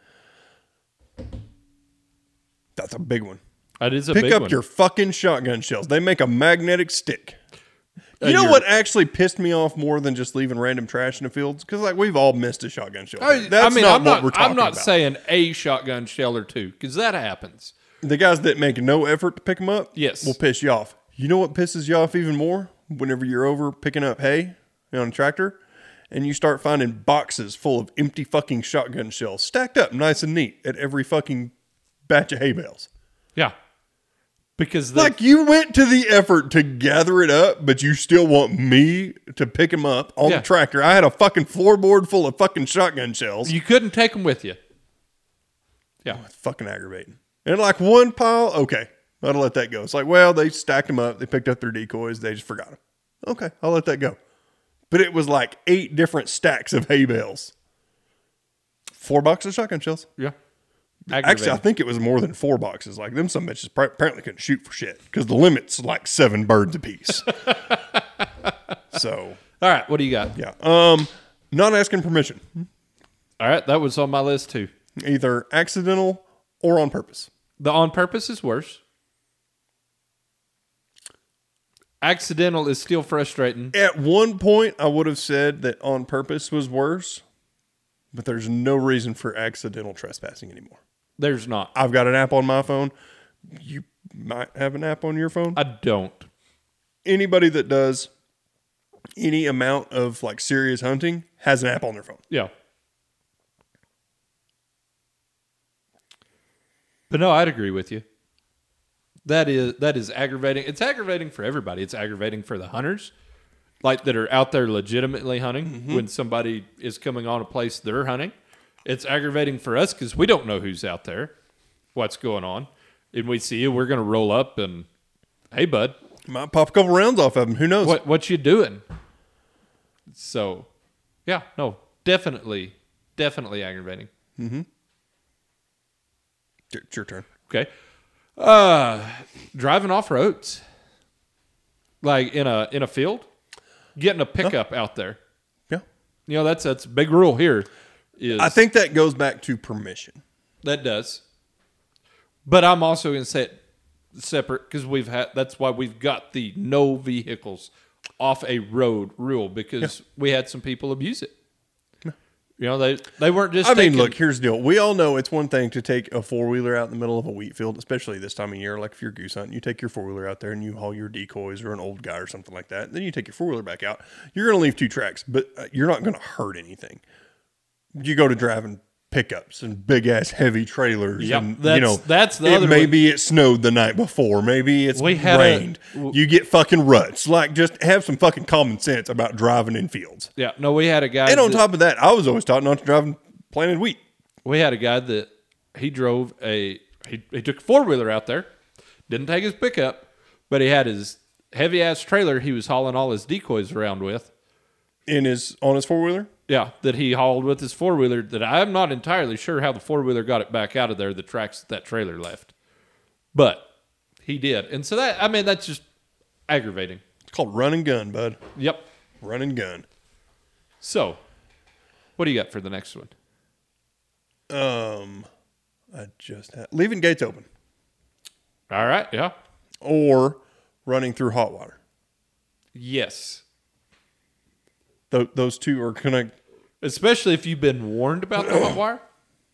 That's a big one. That is a Pick big up one. your fucking shotgun shells. They make a magnetic stick. You know you're- what actually pissed me off more than just leaving random trash in the fields? Because like we've all missed a shotgun shell. That's not what we're talking I'm not about. saying a shotgun shell or two, because that happens. The guys that make no effort to pick them up, Yes. will piss you off. You know what pisses you off even more? Whenever you're over picking up hay on a tractor, and you start finding boxes full of empty fucking shotgun shells stacked up nice and neat at every fucking batch of hay bales. Yeah. Because Like you went to the effort to gather it up, but you still want me to pick them up on Yeah. the tractor. I had a fucking floorboard full of fucking shotgun shells. you couldn't take them with you. Yeah. It's fucking aggravating. And like one pile, okay, I'll let that go. It's like, well, they stacked them up. They picked up their decoys. They just forgot them. Okay, I'll let that go. But it was like 8 different stacks of hay bales. 4 boxes of shotgun shells. Yeah. Actually, I think it was more than 4 boxes. Like them some bitches apparently couldn't shoot for shit because the limit's like 7 birds apiece. So, All right. What do you got? yeah. Not asking permission, All right. That was on my list too. either accidental or on purpose. The on purpose is worse. Accidental is still frustrating. At one point, I would have said that on purpose was worse, but there's no reason for accidental trespassing anymore. There's not. I've got an app on my phone. You might have an app on your phone. I don't. Anybody that does any amount of like serious hunting has an app on their phone. Yeah. But no, I'd agree with you. That is aggravating. It's aggravating for everybody. It's aggravating for the hunters, like that are out there legitimately hunting when somebody is coming on a place they're hunting. It's aggravating for us because we don't know who's out there, what's going on. And we see you, we're going to roll up and, hey, bud. Might pop a couple rounds off of them. Who knows? what you doing? So, yeah, no, definitely aggravating. It's your turn. Okay. Driving off roads, like in a field, getting a pickup out there. Yeah. You know, that's a big rule here. I think that goes back to permission. That does. But I'm also going to say it separate because that's why we've got the no vehicles off a road rule because we had some people abuse it. You know, they weren't just Look, here's the deal. We all know it's one thing to take a four-wheeler out in the middle of a wheat field, especially this time of year. Like if you're goose hunting, you take your four-wheeler out there and you haul your decoys or an old guy or something like that. Then you take your four-wheeler back out. You're going to leave 2 tracks, but you're not going to hurt anything. You go to driving pickups and big-ass heavy trailers. Yep, and, that's the other maybe it snowed the night before. Maybe it's rained. You get fucking ruts. Like, just have some fucking common sense about driving in fields. Yeah, no, we had a guy. And on top of that, I was always taught not to drive in planted wheat. We had a guy that he drove he took a four-wheeler out there, didn't take his pickup, but he had his heavy-ass trailer he was hauling all his decoys around with. On his four-wheeler? Yeah, that he hauled with his four-wheeler that I'm not entirely sure how the four-wheeler got it back out of there, the tracks that trailer left. But he did. And so that's just aggravating. It's called run and gun, bud. Yep. Run and gun. So, what do you got for the next one? I just had leaving gates open All right, yeah. or running through hot water. Yes. Those two are gonna. Especially if you've been warned about the hot wire.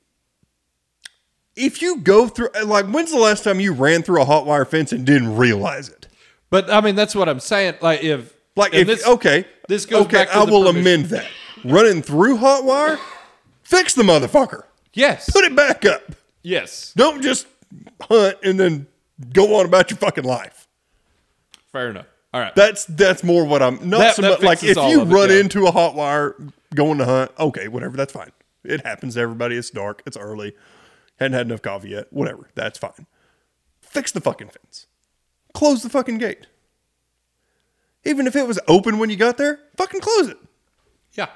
If you go through, like, when's the last time you ran through a hot wire fence and didn't realize it? But that's what I'm saying. Like if This goes back to I the will permission. amend that. Running through hot wire, fix the motherfucker. Yes. Put it back up. Yes. Don't just hunt and then go on about your fucking life. Fair enough. All right. That's more what I'm not That- so that much like fixes if all you of it, run yeah. into a hot wire going to hunt, okay, whatever, that's fine. It happens to everybody. It's dark, it's early, hadn't had enough coffee yet, whatever, that's fine. Fix the fucking fence. Close the fucking gate. Even if it was open when you got there, fucking close it. Yeah.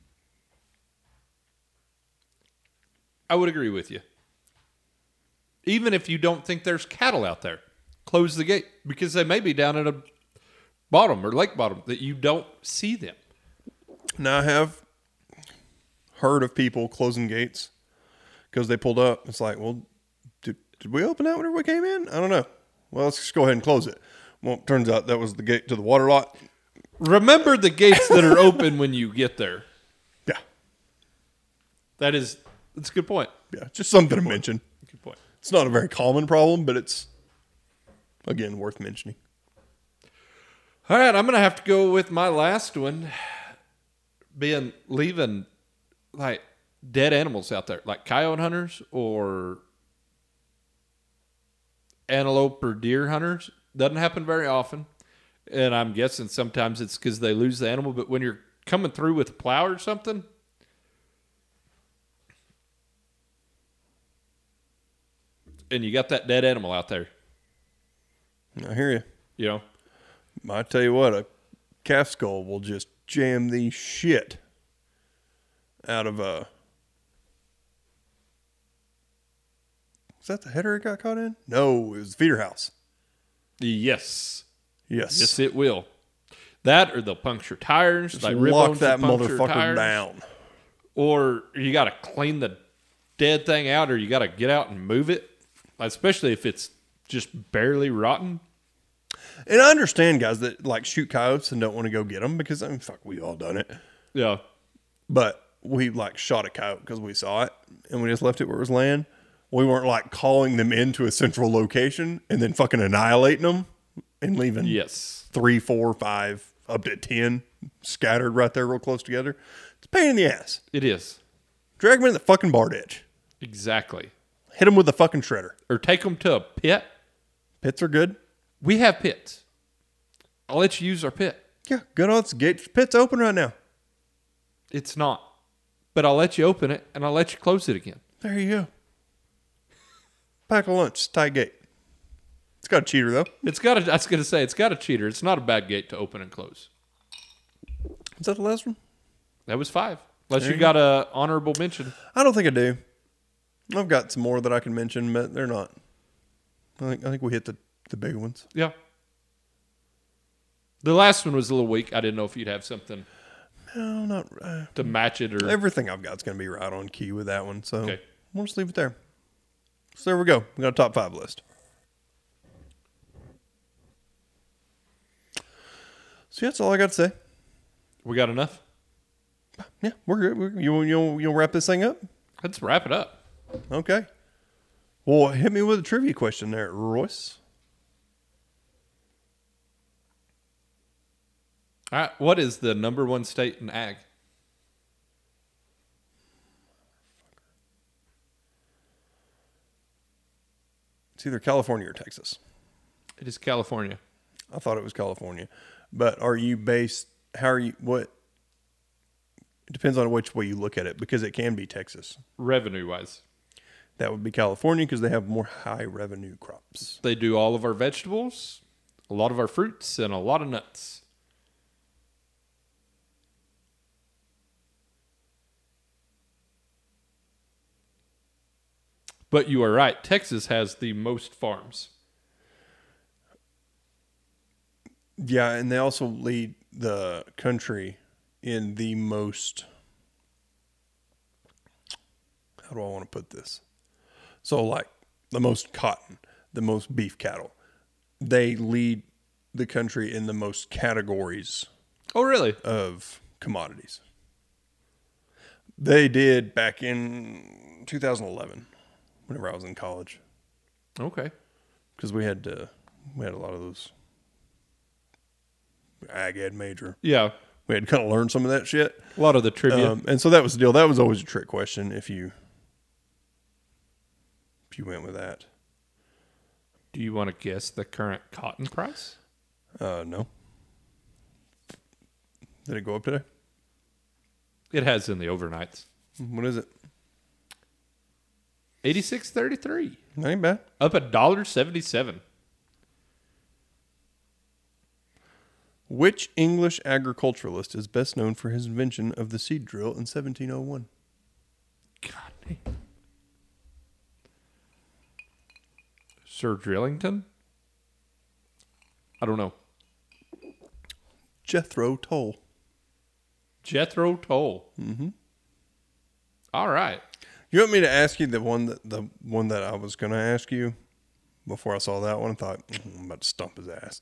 I would agree with you. Even if you don't think there's cattle out there, close the gate because they may be down at a bottom or lake bottom that you don't see them. Now I have heard of people closing gates because they pulled up. It's like, well, did we open that whenever we came in? I don't know. Well, let's just go ahead and close it. Well, it turns out that was the gate to the water lot. Remember the gates that are open when you get there. Yeah. That's a good point. Yeah. Just something to mention. Good point. It's not a very common problem, but it's, again, worth mentioning. All right, I'm going to have to go with my last one leaving like dead animals out there, like coyote hunters or antelope or deer hunters. Doesn't happen very often. And I'm guessing sometimes it's because they lose the animal. But when you're coming through with a plow or something, and you got that dead animal out there, I hear you. you know, I tell you what, a calf skull will just jam the shit out of a. Was that the header it got caught in? No, it was the feeder house. yes. Yes. Yes, it will. That or they'll puncture tires. Just Like rib lock bones that will puncture motherfucker tires. down. Or you got to clean the dead thing out, or you got to get out and move it, especially if it's just barely rotten. And I understand guys that like shoot coyotes and don't want to go get them because fuck, we all done it. Yeah. But we like shot a coyote because we saw it and we just left it where it was laying. We weren't like calling them into a central location and then fucking annihilating them and leaving Yes. 3, 4, 5, up to 10 scattered right there real close together. It's a pain in the ass. It is. Drag them in the fucking bar ditch. Exactly. Hit them with the fucking shredder. Or take them to a pit. Pits are good. We have pits. I'll let you use our pit. Yeah, good odds. Pit's open right now. It's not. But I'll let you open it, and I'll let you close it again. There you go. Pack a lunch. Tight gate. got a cheater though. I was going to say, it's got a cheater. It's not a bad gate to open and close. Is that the last one? That was 5. Unless you got a honorable mention. I don't think I do. I've got some more that I can mention, but they're not. I think we hit the big ones. Yeah. The last one was a little weak. I didn't know if you'd have something No, not to match it or. everything I've got's going to be right on key with that one. So Okay. we'll just leave it there. So there we go. We got a top 5 list. So that's all I got to say. We got enough? Yeah, we're good. You'll wrap this thing up? Let's wrap it up. Okay. Well, hit me with a trivia question there, Royce. All right. What is the number 1 state in ag? It's either California or Texas. It is California. I thought it was California. But are you based, what? It depends on which way you look at it because it can be Texas. Revenue-wise. That would be California because they have more high revenue crops. They do all of our vegetables, a lot of our fruits, and a lot of nuts. But you are right. Texas has the most farms. Yeah, and they also lead the country in the most, how do I want to put this? So like the most cotton, the most beef cattle. They lead the country in the most categories Oh, really? of commodities. They did back in 2011, whenever I was in college, Okay. because we had a lot of those ag ed major. Yeah. We had to kind of learn some of that shit. A lot of the trivia. And so that was the deal. That was always a trick question if you went with that. Do you want to guess the current cotton price? No. Did it go up today? It has in the overnights. What is it? 86.33. That ain't bad. Up $1.77. Which English agriculturalist is best known for his invention of the seed drill in 1701? God damn. Sir Drillington? I don't know. Jethro Tull. Jethro Tull. Mm-hmm. All right. You want me to ask you the one that I was going to ask you before I saw that one? I thought, I'm about to stump his ass.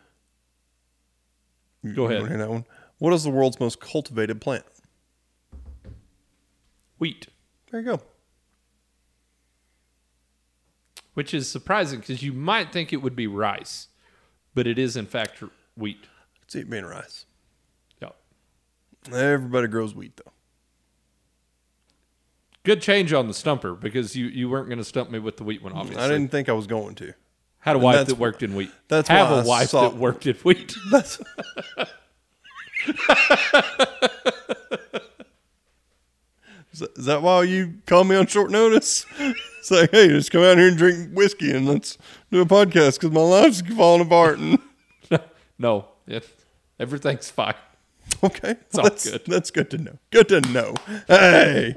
Go ahead. You wanna hear that one? What is the world's most cultivated plant? Wheat. There you go. Which is surprising because you might think it would be rice, but it is in fact wheat. It's it being rice. Yeah. Everybody grows wheat though. Good change on the stumper because you weren't going to stump me with the wheat one, obviously. I didn't think I was going to. Had a and wife that's that worked in wheat. that's Have why a I wife saw- that worked in wheat. That's Is that why you call me on short notice? It's like, hey, just come out here and drink whiskey and let's do a podcast because my life's falling apart. And No, everything's fine. okay, all that's good. That's good to know. Good to know. Hey.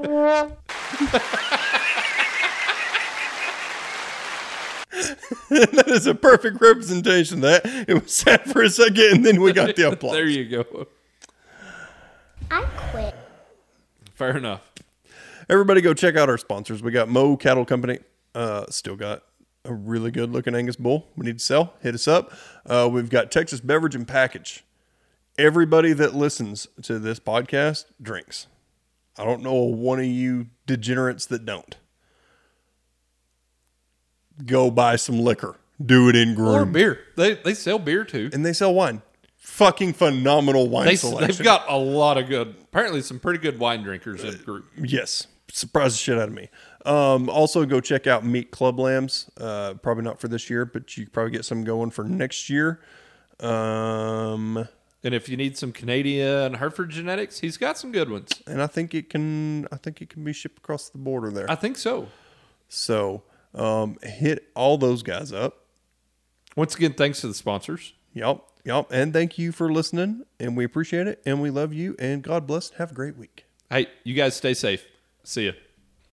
That is a perfect representation of that. It was sad for a second, and then we got the applause. There you go. I quit. Fair enough. Everybody go check out our sponsors. We got Mo Cattle Company. Still got a really good looking Angus bull we need to sell. Hit us up. We've got Texas Beverage and Package. Everybody that listens to this podcast drinks. I don't know one of you degenerates that don't. Go buy some liquor. Do it in Or Groom. beer. They sell beer too. And they sell wine. Fucking phenomenal wine selection. They've got a lot of good, apparently some pretty good wine drinkers in the group. Yes. Surprised the shit out of me. Also, go check out Meat Club Lambs. Probably not for this year, but you could probably get some going for next year. And if you need some Canadian Hereford genetics, he's got some good ones. And I think it can be shipped across the border there. I think so. So hit all those guys up. Once again, thanks to the sponsors. Yep. And thank you for listening, and we appreciate it, and we love you, and God bless. Have a great week. Hey, you guys stay safe. See ya.